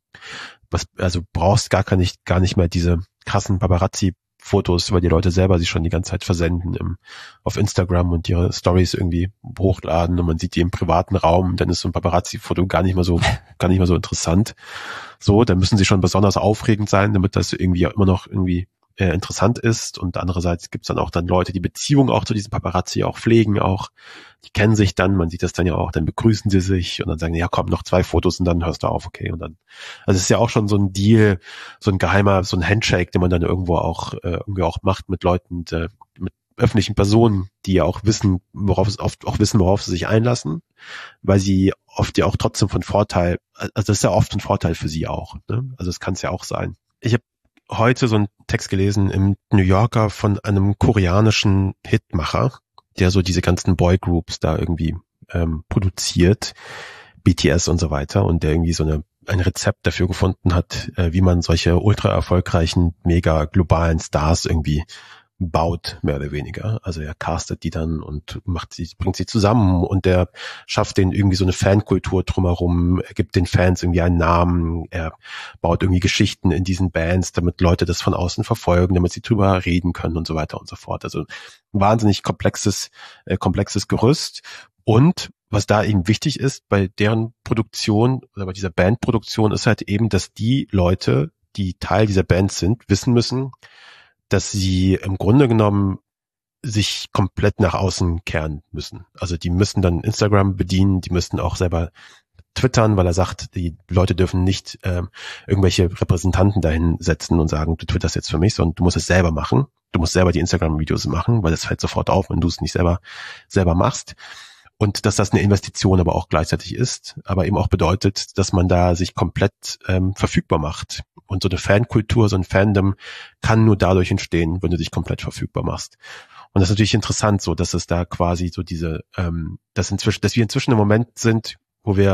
brauchst gar nicht mehr diese krassen Paparazzi-Fotos, weil die Leute selber sich schon die ganze Zeit versenden auf Instagram und ihre Stories irgendwie hochladen und man sieht die im privaten Raum, dann ist so ein Paparazzi-Foto gar nicht mal so interessant. So, dann müssen sie schon besonders aufregend sein, damit das irgendwie immer noch irgendwie interessant ist. Und andererseits gibt's dann auch Leute, die Beziehung auch zu diesem Paparazzi auch pflegen, auch die kennen sich dann, man sieht das dann ja auch, dann begrüßen sie sich und dann sagen, ja komm, noch 2 Fotos und dann hörst du auf, okay. Und dann, also es ist ja auch schon so ein Deal, so ein geheimer, so ein Handshake, den man dann irgendwie auch macht mit Leuten, mit öffentlichen Personen, die ja auch wissen, worauf sie sich einlassen, weil sie oft ja auch trotzdem von Vorteil, also das ist ja oft ein Vorteil für sie auch, ne? Also das kann es ja auch sein. Ich habe heute so einen Text gelesen im New Yorker von einem koreanischen Hitmacher, der so diese ganzen Boygroups da irgendwie produziert, BTS und so weiter, und der irgendwie so ein Rezept dafür gefunden hat, wie man solche ultra erfolgreichen, mega globalen Stars irgendwie baut, mehr oder weniger. Also er castet die dann und bringt sie zusammen und er schafft denen irgendwie so eine Fankultur drumherum, er gibt den Fans irgendwie einen Namen, er baut irgendwie Geschichten in diesen Bands, damit Leute das von außen verfolgen, damit sie drüber reden können und so weiter und so fort. Also ein wahnsinnig komplexes Gerüst. Und was da eben wichtig ist bei deren Produktion oder bei dieser Bandproduktion ist halt eben, dass die Leute, die Teil dieser Band sind, wissen müssen, dass sie im Grunde genommen sich komplett nach außen kehren müssen. Also die müssen dann Instagram bedienen, die müssen auch selber twittern, weil er sagt, die Leute dürfen nicht irgendwelche Repräsentanten dahin setzen und sagen, du twitterst jetzt für mich, sondern du musst es selber machen. Du musst selber die Instagram-Videos machen, weil das fällt sofort auf, wenn du es nicht selber machst. Und dass das eine Investition aber auch gleichzeitig ist, aber eben auch bedeutet, dass man da sich komplett verfügbar macht. Und so eine Fankultur, so ein Fandom kann nur dadurch entstehen, wenn du dich komplett verfügbar machst. Und das ist natürlich interessant, so dass es da quasi so diese, dass wir inzwischen im Moment sind, wo wir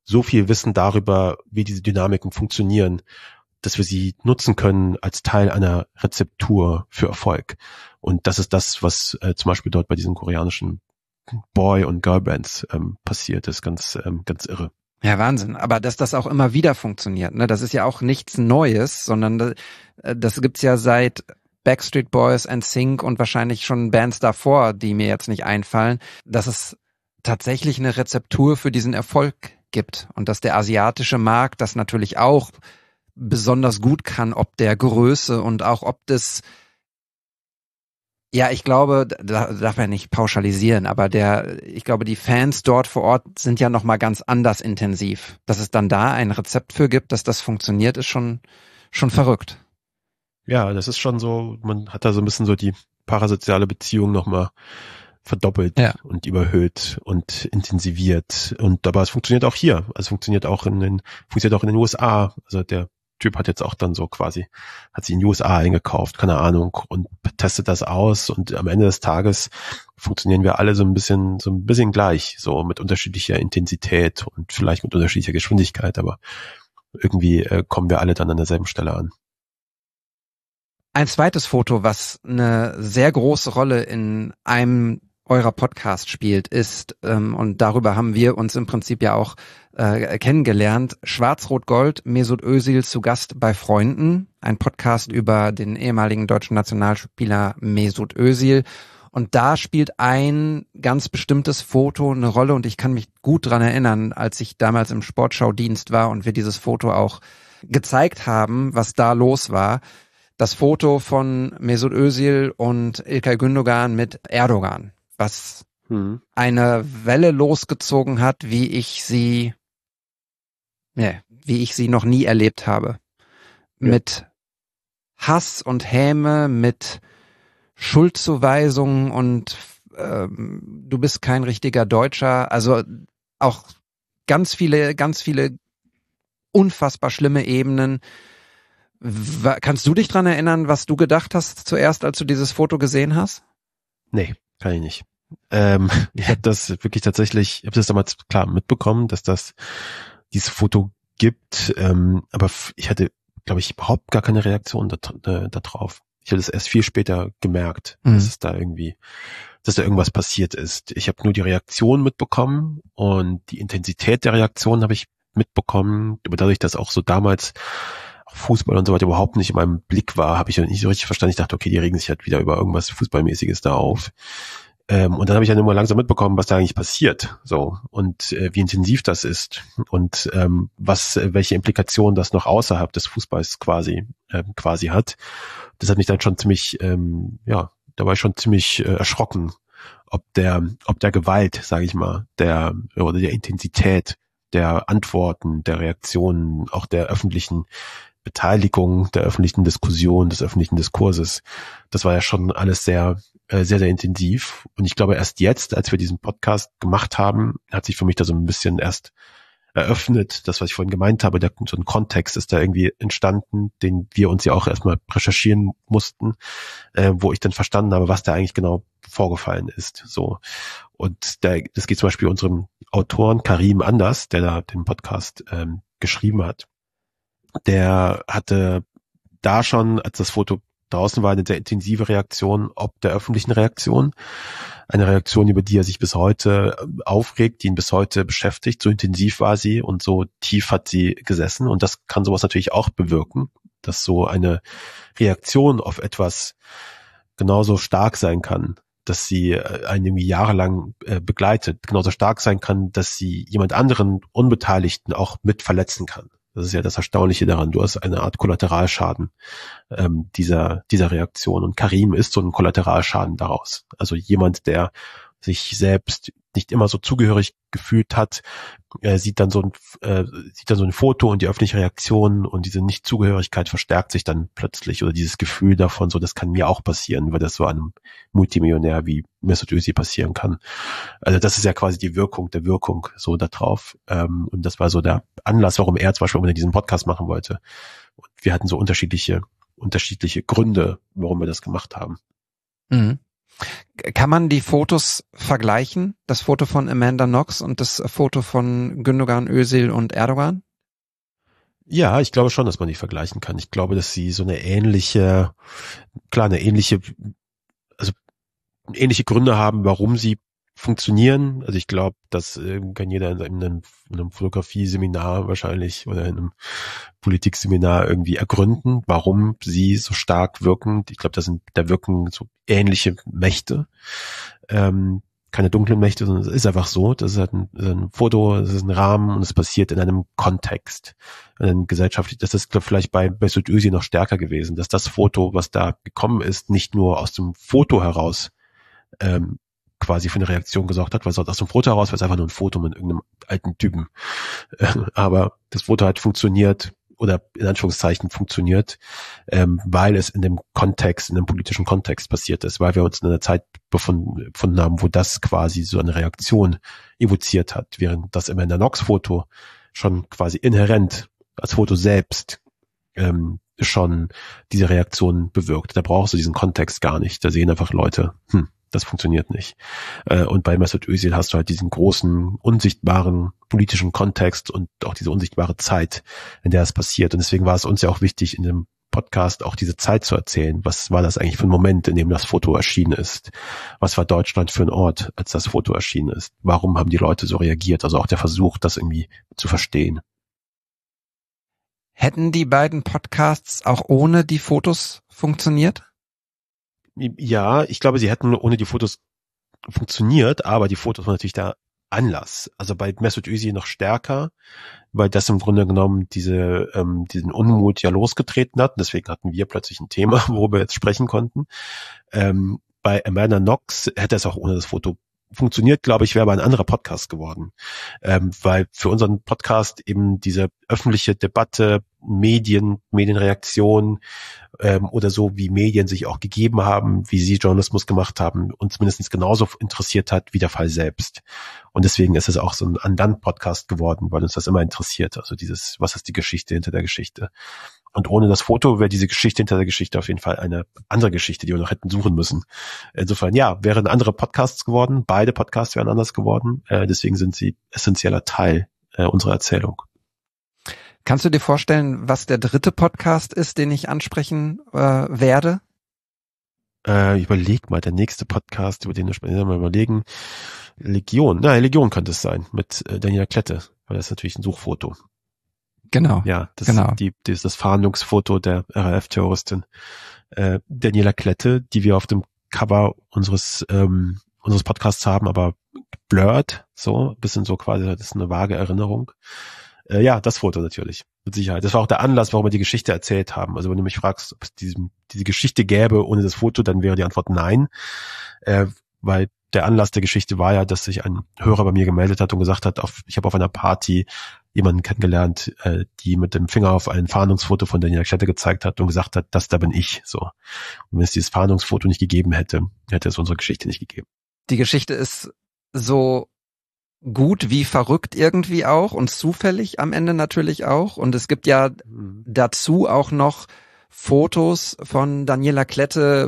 so viel Wissen darüber, wie diese Dynamiken funktionieren, dass wir sie nutzen können als Teil einer Rezeptur für Erfolg. Und das ist das, was zum Beispiel dort bei diesen koreanischen Boy- und Girlbands passiert ist. Ganz irre. Ja, Wahnsinn. Aber dass das auch immer wieder funktioniert, ne? Das ist ja auch nichts Neues, sondern das gibt's ja seit Backstreet Boys, NSYNC und wahrscheinlich schon Bands davor, die mir jetzt nicht einfallen, dass es tatsächlich eine Rezeptur für diesen Erfolg gibt und dass der asiatische Markt das natürlich auch besonders gut kann, ob der Größe und auch ob das, ja, ich glaube, da darf man nicht pauschalisieren, aber ich glaube, die Fans dort vor Ort sind ja nochmal ganz anders intensiv. Dass es dann da ein Rezept für gibt, dass das funktioniert, ist schon verrückt. Ja, das ist schon so, man hat da so ein bisschen so die parasoziale Beziehung nochmal verdoppelt und überhöht und intensiviert. Aber es funktioniert auch hier. Also funktioniert auch in den USA. Also der Typ hat jetzt auch dann so quasi, hat sich in den USA eingekauft, keine Ahnung, und testet das aus und am Ende des Tages funktionieren wir alle so ein bisschen gleich, so mit unterschiedlicher Intensität und vielleicht mit unterschiedlicher Geschwindigkeit, aber irgendwie kommen wir alle dann an derselben Stelle an. Ein zweites Foto, was eine sehr große Rolle in einem eurer Podcast spielt, ist, und darüber haben wir uns im Prinzip ja auch kennengelernt, Schwarz-Rot-Gold, Mesut Özil zu Gast bei Freunden, ein Podcast über den ehemaligen deutschen Nationalspieler Mesut Özil. Und da spielt ein ganz bestimmtes Foto eine Rolle und ich kann mich gut dran erinnern, als ich damals im Sportschaudienst war und wir dieses Foto auch gezeigt haben, was da los war. Das Foto von Mesut Özil und İlkay Gündoğan mit Erdogan, was eine Welle losgezogen hat, wie ich sie noch nie erlebt habe. Ja. Mit Hass und Häme, mit Schuldzuweisungen und du bist kein richtiger Deutscher. Also auch ganz viele unfassbar schlimme Ebenen. Kannst du dich dran erinnern, was du gedacht hast zuerst, als du dieses Foto gesehen hast? Nee, kann ich nicht. Ich habe das wirklich tatsächlich, ich habe das damals klar mitbekommen, dass dieses Foto gibt, aber ich hatte, glaube ich, überhaupt gar keine Reaktion da drauf. Ich habe das erst viel später gemerkt, dass da irgendwas passiert ist. Ich habe nur die Reaktion mitbekommen und die Intensität der Reaktion habe ich mitbekommen, aber dadurch, dass auch so damals Fußball und so weiter überhaupt nicht in meinem Blick war, habe ich nicht so richtig verstanden. Ich dachte, okay, die regen sich halt wieder über irgendwas Fußballmäßiges da auf. Und dann habe ich ja nur mal langsam mitbekommen, was da eigentlich passiert, so, und wie intensiv das ist und welche Implikationen das noch außerhalb des Fußballs quasi hat. Das hat mich dann schon ziemlich, da war ich schon ziemlich erschrocken, ob der Gewalt, sage ich mal, oder der Intensität der Antworten, der Reaktionen, auch der öffentlichen Beteiligung, der öffentlichen Diskussion, des öffentlichen Diskurses. Das war ja schon alles sehr, sehr intensiv. Und ich glaube, erst jetzt, als wir diesen Podcast gemacht haben, hat sich für mich da so ein bisschen erst eröffnet. Das, was ich vorhin gemeint habe, so ein Kontext ist da irgendwie entstanden, den wir uns ja auch erstmal recherchieren mussten, wo ich dann verstanden habe, was da eigentlich genau vorgefallen ist. So. Und das geht zum Beispiel unserem Autoren Karim Anders, der da den Podcast geschrieben hat. Der hatte da schon, als das Foto draußen war, eine sehr intensive Reaktion ob der öffentlichen Reaktion. Eine Reaktion, über die er sich bis heute aufregt, die ihn bis heute beschäftigt. So intensiv war sie und so tief hat sie gesessen. Und das kann sowas natürlich auch bewirken, dass so eine Reaktion auf etwas genauso stark sein kann, dass sie einen irgendwie jahrelang begleitet, genauso stark sein kann, dass sie jemand anderen Unbeteiligten auch mit verletzen kann. Das ist ja das Erstaunliche daran. Du hast eine Art Kollateralschaden dieser Reaktion. Und Karim ist so ein Kollateralschaden daraus. Also jemand, der sich selbst nicht immer so zugehörig gefühlt hat, sieht dann so ein Foto und die öffentliche Reaktion und diese Nichtzugehörigkeit verstärkt sich dann plötzlich oder dieses Gefühl davon, so das kann mir auch passieren, weil das so einem Multimillionär wie Mesut Özil passieren kann. Also das ist ja quasi der Wirkung so da drauf. Und das war so der Anlass, warum er zum Beispiel diesen Podcast machen wollte. Und wir hatten so unterschiedliche Gründe, warum wir das gemacht haben. Mhm. Kann man die Fotos vergleichen? Das Foto von Amanda Knox und das Foto von Gündogan, Özil und Erdogan? Ja, ich glaube schon, dass man die vergleichen kann. Ich glaube, dass sie so ähnliche Gründe haben, warum sie funktionieren. Also ich glaube, das kann jeder in einem Fotografieseminar wahrscheinlich oder in einem Politikseminar irgendwie ergründen, warum sie so stark wirken. Ich glaube, da wirken so ähnliche Mächte. Keine dunklen Mächte, sondern es ist einfach so. Das ist halt ein Foto, das ist ein Rahmen und es passiert in einem Kontext. Gesellschaftlich, das ist, glaube ich, vielleicht bei Mesut Özil noch stärker gewesen, dass das Foto, was da gekommen ist, nicht nur aus dem Foto heraus quasi für eine Reaktion gesorgt hat, weil es aus dem Foto heraus war es einfach nur ein Foto mit irgendeinem alten Typen. Aber das Foto hat funktioniert oder in Anführungszeichen funktioniert, weil es in dem politischen Kontext passiert ist, weil wir uns in einer Zeit befunden haben, wo das quasi so eine Reaktion evoziert hat, während das Amanda Knox-Foto schon quasi inhärent als Foto selbst schon diese Reaktion bewirkt. Da brauchst du diesen Kontext gar nicht. Da sehen einfach Leute, das funktioniert nicht. Und bei Mesut Özil hast du halt diesen großen, unsichtbaren politischen Kontext und auch diese unsichtbare Zeit, in der es passiert. Und deswegen war es uns ja auch wichtig, in dem Podcast auch diese Zeit zu erzählen. Was war das eigentlich für ein Moment, in dem das Foto erschienen ist? Was war Deutschland für ein Ort, als das Foto erschienen ist? Warum haben die Leute so reagiert? Also auch der Versuch, das irgendwie zu verstehen. Hätten die beiden Podcasts auch ohne die Fotos funktioniert? Ja, ich glaube, sie hätten ohne die Fotos funktioniert, aber die Fotos waren natürlich der Anlass. Also bei Mesut Özil noch stärker, weil das im Grunde genommen diesen Unmut ja losgetreten hat. Deswegen hatten wir plötzlich ein Thema, worüber wir jetzt sprechen konnten. Bei Amanda Knox hätte es auch ohne das Foto funktioniert, glaube ich, wäre aber ein anderer Podcast geworden. Weil für unseren Podcast eben diese öffentliche Debatte, Medienreaktion oder so, wie Medien sich auch gegeben haben, wie sie Journalismus gemacht haben, uns mindestens genauso interessiert hat wie der Fall selbst. Und deswegen ist es auch so ein Andant-Podcast geworden, weil uns das immer interessiert. Also was ist die Geschichte hinter der Geschichte? Und ohne das Foto wäre diese Geschichte hinter der Geschichte auf jeden Fall eine andere Geschichte, die wir noch hätten suchen müssen. Insofern, ja, wären andere Podcasts geworden. Beide Podcasts wären anders geworden. Deswegen sind sie essentieller Teil unserer Erzählung. Kannst du dir vorstellen, was der dritte Podcast ist, den ich ansprechen werde? Ich überleg mal, der nächste Podcast, über den wir sprechen, mal überlegen. Legion könnte es sein, mit Daniela Klette, weil das ist natürlich ein Suchfoto. Genau. Ja, das genau. ist das Fahndungsfoto der RAF-Terroristin Daniela Klette, die wir auf dem Cover unseres Podcasts haben, aber blurred, so ein bisschen so quasi, das ist eine vage Erinnerung. Ja, das Foto natürlich, mit Sicherheit. Das war auch der Anlass, warum wir die Geschichte erzählt haben. Also wenn du mich fragst, ob es diese Geschichte gäbe ohne das Foto, dann wäre die Antwort nein, weil der Anlass der Geschichte war ja, dass sich ein Hörer bei mir gemeldet hat und gesagt hat, ich habe auf einer Party jemanden kennengelernt, die mit dem Finger auf ein Fahndungsfoto von Daniela Klette gezeigt hat und gesagt hat, da bin ich. So. Und wenn es dieses Fahndungsfoto nicht gegeben hätte, hätte es unsere Geschichte nicht gegeben. Die Geschichte ist so gut wie verrückt irgendwie auch und zufällig am Ende natürlich auch. Und es gibt ja dazu auch noch Fotos von Daniela Klette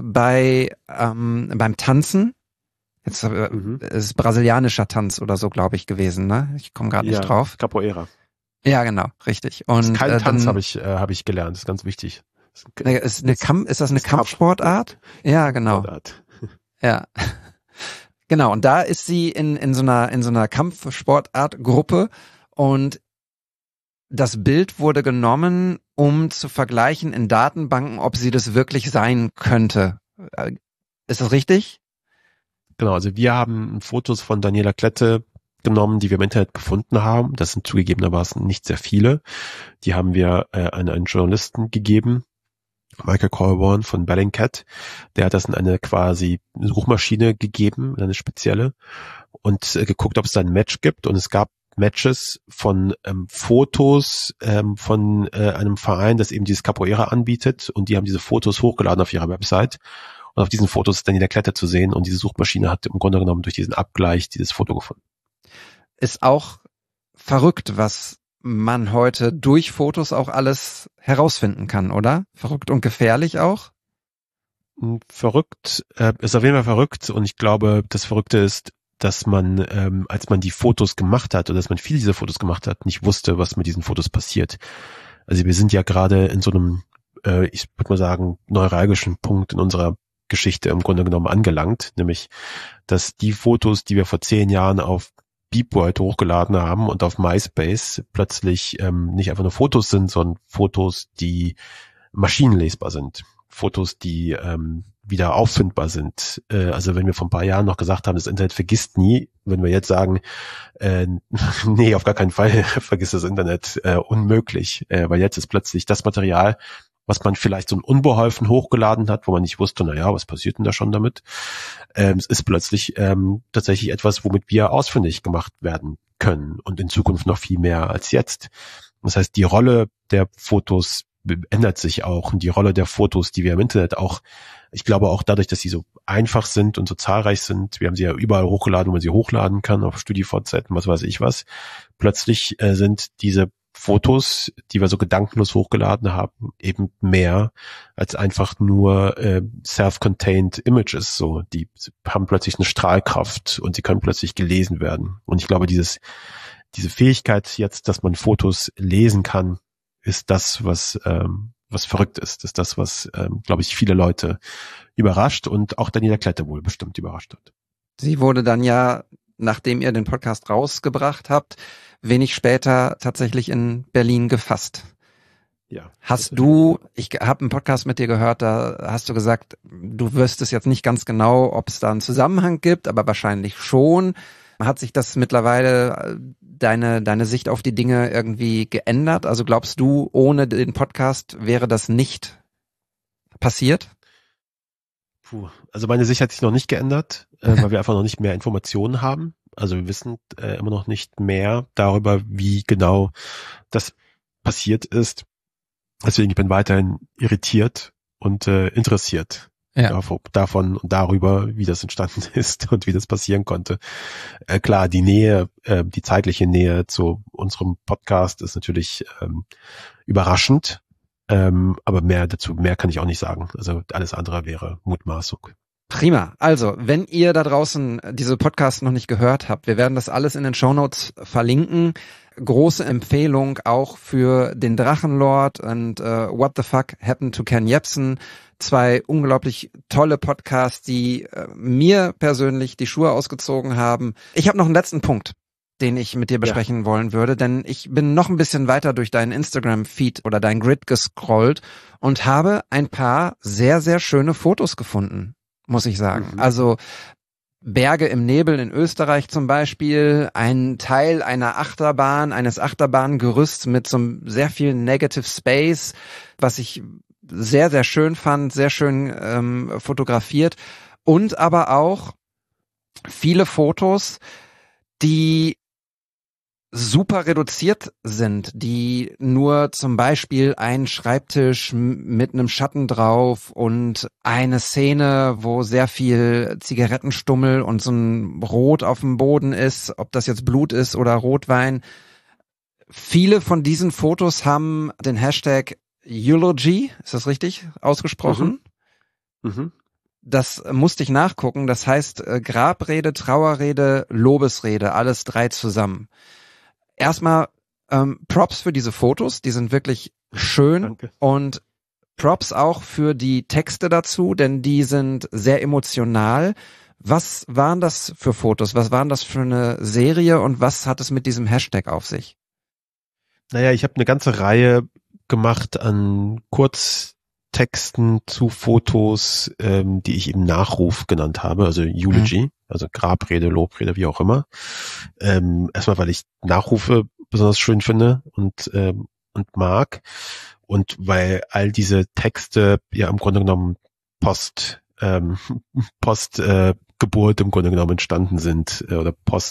beim Tanzen. Jetzt ist brasilianischer Tanz oder so, glaube ich, gewesen, ne? Ich komme gerade nicht drauf. Capoeira. Ja, genau, richtig. Und das ist kein Tanz, habe ich gelernt. Das ist ganz wichtig. Ist das eine Kampfsportart? Ja, genau. Sportart. Ja. Genau, und da ist sie in so einer Kampfsportart-Gruppe und das Bild wurde genommen, um zu vergleichen in Datenbanken, ob sie das wirklich sein könnte. Ist das richtig? Genau, also wir haben Fotos von Daniela Klette genommen, die wir im Internet gefunden haben. Das sind zugegebenermaßen nicht sehr viele. Die haben wir an einen Journalisten gegeben, Michael Colborn von Bellingcat. Der hat das in eine quasi Suchmaschine gegeben, eine spezielle, und geguckt, ob es da ein Match gibt. Und es gab Matches von Fotos von einem Verein, das eben dieses Capoeira anbietet. Und die haben diese Fotos hochgeladen auf ihrer Website. Und auf diesen Fotos ist Daniela Klette zu sehen und diese Suchmaschine hat im Grunde genommen durch diesen Abgleich dieses Foto gefunden. Ist auch verrückt, was man heute durch Fotos auch alles herausfinden kann, oder? Verrückt und gefährlich auch? verrückt, ist auf jeden Fall verrückt und ich glaube, das Verrückte ist, dass man, als man die Fotos gemacht hat oder dass man viele dieser Fotos gemacht hat, nicht wusste, was mit diesen Fotos passiert. Also wir sind ja gerade in so einem, ich würde mal sagen, neuralgischen Punkt in unserer Geschichte im Grunde genommen angelangt, nämlich, dass die Fotos, die wir vor 10 Jahren auf BeepWorld hochgeladen haben und auf MySpace plötzlich nicht einfach nur Fotos sind, sondern Fotos, die maschinenlesbar sind. Fotos, die wieder auffindbar sind. Also wenn wir vor ein paar Jahren noch gesagt haben, das Internet vergisst nie, wenn wir jetzt sagen, nee, auf gar keinen Fall vergisst das Internet, unmöglich, weil jetzt ist plötzlich das Material, was man vielleicht so unbeholfen hochgeladen hat, wo man nicht wusste, naja, was passiert denn da schon damit? Es ist plötzlich tatsächlich etwas, womit wir ausfindig gemacht werden können und in Zukunft noch viel mehr als jetzt. Das heißt, die Rolle der Fotos ändert sich auch und die Rolle der Fotos, die wir im Internet auch, ich glaube auch dadurch, dass sie so einfach sind und so zahlreich sind, wir haben sie ja überall hochgeladen, wo man sie hochladen kann, auf StudiVZ, was weiß ich was, plötzlich sind diese Fotos, die wir so gedankenlos hochgeladen haben, eben mehr als einfach nur self-contained Images. So, die haben plötzlich eine Strahlkraft und sie können plötzlich gelesen werden. Und ich glaube, diese Fähigkeit jetzt, dass man Fotos lesen kann, ist das, was verrückt ist das, was, glaube ich, viele Leute überrascht und auch Daniela Klette wohl bestimmt überrascht hat. Sie wurde dann ja, nachdem ihr den Podcast rausgebracht habt, wenig später tatsächlich in Berlin gefasst. Ja. Ich habe einen Podcast mit dir gehört, da hast du gesagt, du wüsstest jetzt nicht ganz genau, ob es da einen Zusammenhang gibt, aber wahrscheinlich schon. Hat sich das mittlerweile deine Sicht auf die Dinge irgendwie geändert? Also glaubst du, ohne den Podcast wäre das nicht passiert? Also meine Sicht hat sich noch nicht geändert, weil wir einfach noch nicht mehr Informationen haben. Also wir wissen immer noch nicht mehr darüber, wie genau das passiert ist. Deswegen ich bin weiterhin irritiert und interessiert davon und darüber, wie das entstanden ist und wie das passieren konnte. Klar, die Nähe, die zeitliche Nähe zu unserem Podcast ist natürlich überraschend, aber mehr kann ich auch nicht sagen. Also alles andere wäre Mutmaßung. Prima. Also, wenn ihr da draußen diese Podcasts noch nicht gehört habt, wir werden das alles in den Shownotes verlinken. Große Empfehlung auch für den Drachenlord und What the Fuck Happened to Ken Jebsen. 2 unglaublich tolle Podcasts, die mir persönlich die Schuhe ausgezogen haben. Ich habe noch einen letzten Punkt, den ich mit dir besprechen wollen würde, denn ich bin noch ein bisschen weiter durch deinen Instagram-Feed oder dein Grid gescrollt und habe ein paar sehr, sehr schöne Fotos gefunden, muss ich sagen. Also Berge im Nebel in Österreich zum Beispiel, ein Teil eines Achterbahngerüsts mit so sehr viel Negative Space, was ich sehr, sehr schön fand, sehr schön fotografiert und aber auch viele Fotos, die super reduziert sind, die nur zum Beispiel ein Schreibtisch mit einem Schatten drauf und eine Szene, wo sehr viel Zigarettenstummel und so ein Rot auf dem Boden ist, ob das jetzt Blut ist oder Rotwein. Viele von diesen Fotos haben den Hashtag Eulogy, ist das richtig ausgesprochen? Das musste ich nachgucken, das heißt Grabrede, Trauerrede, Lobesrede, alles 3 zusammen. Erstmal Props für diese Fotos, die sind wirklich schön. Danke. Und Props auch für die Texte dazu, denn die sind sehr emotional. Was waren das für Fotos? Was waren das für eine Serie und was hat es mit diesem Hashtag auf sich? Naja, ich habe eine ganze Reihe gemacht an Kurztexten zu Fotos, die ich eben Nachruf genannt habe, also Eulogy, also Grabrede, Lobrede, wie auch immer. Erstmal, weil ich Nachrufe besonders schön finde und mag und weil all diese Texte ja im Grunde genommen Postgeburt im Grunde genommen entstanden sind oder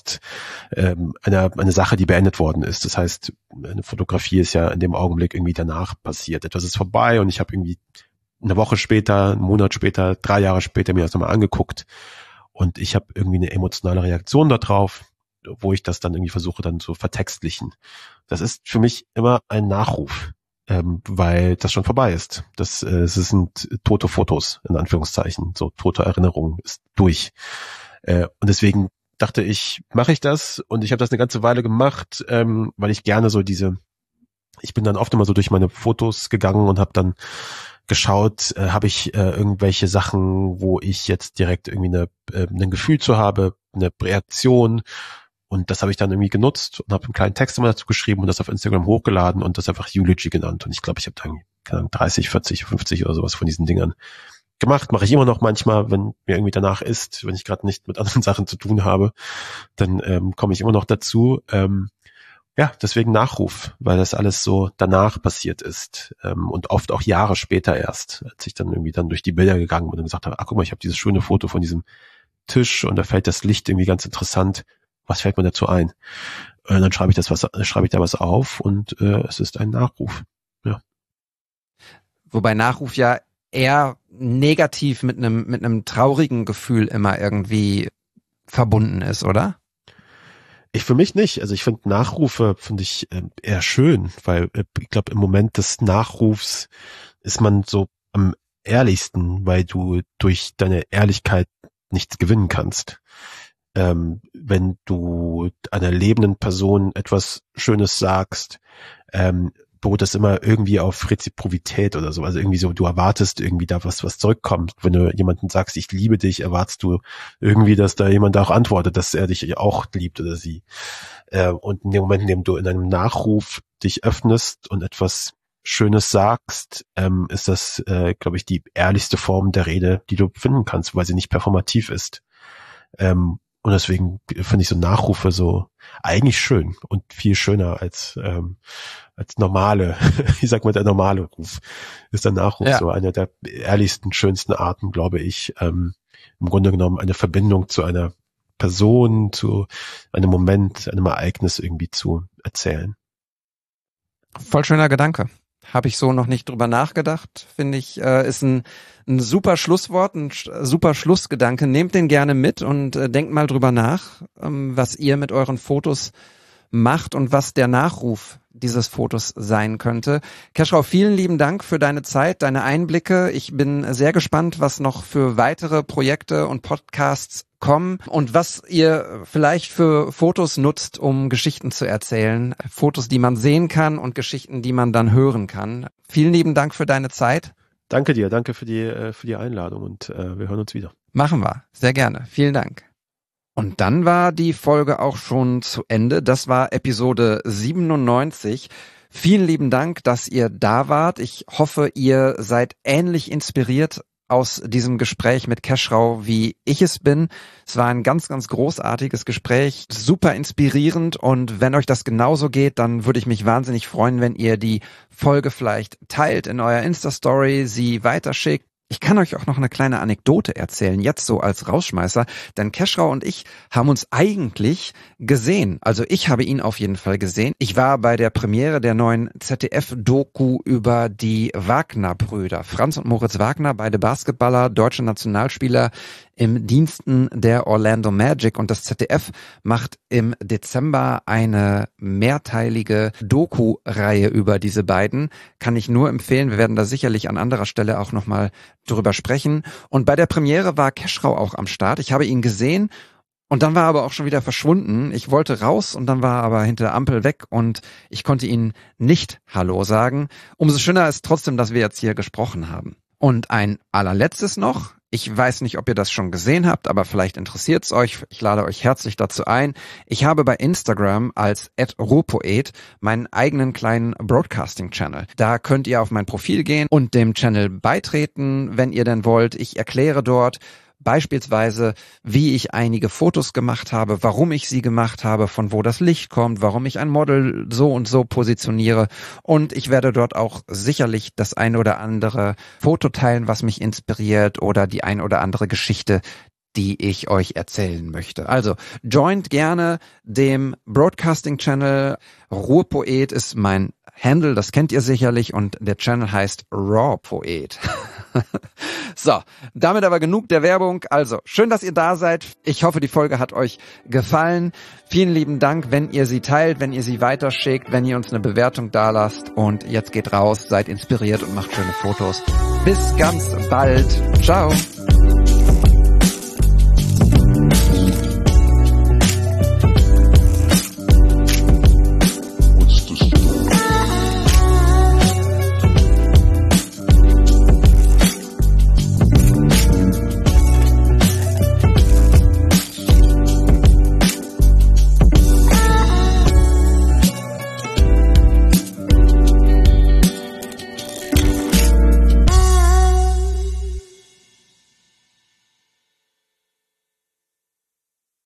eine Sache, die beendet worden ist. Das heißt, eine Fotografie ist ja in dem Augenblick irgendwie danach passiert. Etwas ist vorbei und ich habe irgendwie eine Woche später, einen Monat später, 3 Jahre später mir das nochmal angeguckt und ich habe irgendwie eine emotionale Reaktion darauf, wo ich das dann irgendwie versuche dann zu vertextlichen. Das ist für mich immer ein Nachruf. weil das schon vorbei ist. Es sind tote Fotos, in Anführungszeichen. So, tote Erinnerung ist durch. Und deswegen dachte ich, mache ich das? Und ich habe das eine ganze Weile gemacht, weil ich gerne so ich bin dann oft immer so durch meine Fotos gegangen und habe dann geschaut, habe ich irgendwelche Sachen, wo ich jetzt direkt irgendwie ein Gefühl zu habe, eine Reaktion. Und das habe ich dann irgendwie genutzt und habe einen kleinen Text immer dazu geschrieben und das auf Instagram hochgeladen und das einfach Eulogy genannt. Und ich glaube, ich habe da irgendwie 30, 40, 50 oder sowas von diesen Dingern gemacht. Mache ich immer noch manchmal, wenn mir irgendwie danach ist, wenn ich gerade nicht mit anderen Sachen zu tun habe, dann komme ich immer noch dazu. Deswegen Nachruf, weil das alles so danach passiert ist und oft auch Jahre später erst, als ich dann irgendwie durch die Bilder gegangen bin und gesagt habe, guck mal, ich habe dieses schöne Foto von diesem Tisch und da fällt das Licht irgendwie ganz interessant. Was fällt mir dazu ein? Dann schreibe ich da was auf und es ist ein Nachruf. Ja. Wobei Nachruf ja eher negativ mit einem traurigen Gefühl immer irgendwie verbunden ist, oder? Für mich nicht. Also ich finde Nachrufe eher schön, weil ich glaube im Moment des Nachrufs ist man so am ehrlichsten, weil du durch deine Ehrlichkeit nichts gewinnen kannst. Wenn du einer lebenden Person etwas Schönes sagst, beruht das immer irgendwie auf Reziprozität oder so. Also irgendwie so, du erwartest irgendwie da was zurückkommt. Wenn du jemanden sagst, ich liebe dich, erwartest du irgendwie, dass da jemand auch antwortet, dass er dich auch liebt oder sie. Und in dem Moment, in dem du in einem Nachruf dich öffnest und etwas Schönes sagst, ist das, glaube ich, die ehrlichste Form der Rede, die du finden kannst, weil sie nicht performativ ist. Und deswegen finde ich so Nachrufe so eigentlich schön und viel schöner als normale, ich sag mal, der normale Ruf ist der Nachruf so einer der ehrlichsten, schönsten Arten, glaube ich, im Grunde genommen eine Verbindung zu einer Person, zu einem Moment, einem Ereignis irgendwie zu erzählen. Voll schöner Gedanke. Habe ich so noch nicht drüber nachgedacht, finde ich, ist ein super Schlusswort, ein super Schlussgedanke. Nehmt den gerne mit und denkt mal drüber nach, was ihr mit euren Fotos macht und was der Nachruf dieses Fotos sein könnte. Keschrau, vielen lieben Dank für deine Zeit, deine Einblicke. Ich bin sehr gespannt, was noch für weitere Projekte und Podcasts kommen und was ihr vielleicht für Fotos nutzt, um Geschichten zu erzählen. Fotos, die man sehen kann und Geschichten, die man dann hören kann. Vielen lieben Dank für deine Zeit. Danke dir, danke für die Einladung und wir hören uns wieder. Machen wir, sehr gerne. Vielen Dank. Und dann war die Folge auch schon zu Ende. Das war Episode 97. Vielen lieben Dank, dass ihr da wart. Ich hoffe, ihr seid ähnlich inspiriert aus diesem Gespräch mit Keschrau, wie ich es bin. Es war ein ganz, ganz großartiges Gespräch, super inspirierend und wenn euch das genauso geht, dann würde ich mich wahnsinnig freuen, wenn ihr die Folge vielleicht teilt in eurer Insta-Story, sie weiterschickt. Ich kann euch auch noch eine kleine Anekdote erzählen, jetzt so als Rausschmeißer, denn Keschrau und ich haben uns eigentlich gesehen. Also ich habe ihn auf jeden Fall gesehen. Ich war bei der Premiere der neuen ZDF-Doku über die Wagner-Brüder. Franz und Moritz Wagner, beide Basketballer, deutsche Nationalspieler im Diensten der Orlando Magic und das ZDF macht im Dezember eine mehrteilige Doku-Reihe über diese beiden. Kann ich nur empfehlen. Wir werden da sicherlich an anderer Stelle auch nochmal drüber sprechen. Und bei der Premiere war Keschrau auch am Start. Ich habe ihn gesehen und dann war er aber auch schon wieder verschwunden. Ich wollte raus und dann war er aber hinter der Ampel weg und ich konnte ihn nicht Hallo sagen. Umso schöner ist trotzdem, dass wir jetzt hier gesprochen haben. Und ein allerletztes noch. Ich weiß nicht, ob ihr das schon gesehen habt, aber vielleicht interessiert es euch. Ich lade euch herzlich dazu ein. Ich habe bei Instagram als @ruhrpoet meinen eigenen kleinen Broadcasting-Channel. Da könnt ihr auf mein Profil gehen und dem Channel beitreten, wenn ihr denn wollt. Ich erkläre dort beispielsweise, wie ich einige Fotos gemacht habe, warum ich sie gemacht habe, von wo das Licht kommt, warum ich ein Model so und so positioniere. Und ich werde dort auch sicherlich das ein oder andere Foto teilen, was mich inspiriert oder die ein oder andere Geschichte, die ich euch erzählen möchte. Also joint gerne dem Broadcasting-Channel. Ruhrpoet ist mein Handle, das kennt ihr sicherlich und der Channel heißt Raw Poet. So, damit aber genug der Werbung. Also, schön, dass ihr da seid. Ich hoffe, die Folge hat euch gefallen. Vielen lieben Dank, wenn ihr sie teilt, wenn ihr sie weiterschickt, wenn ihr uns eine Bewertung dalasst. Und jetzt geht raus, seid inspiriert und macht schöne Fotos. Bis ganz bald. Ciao.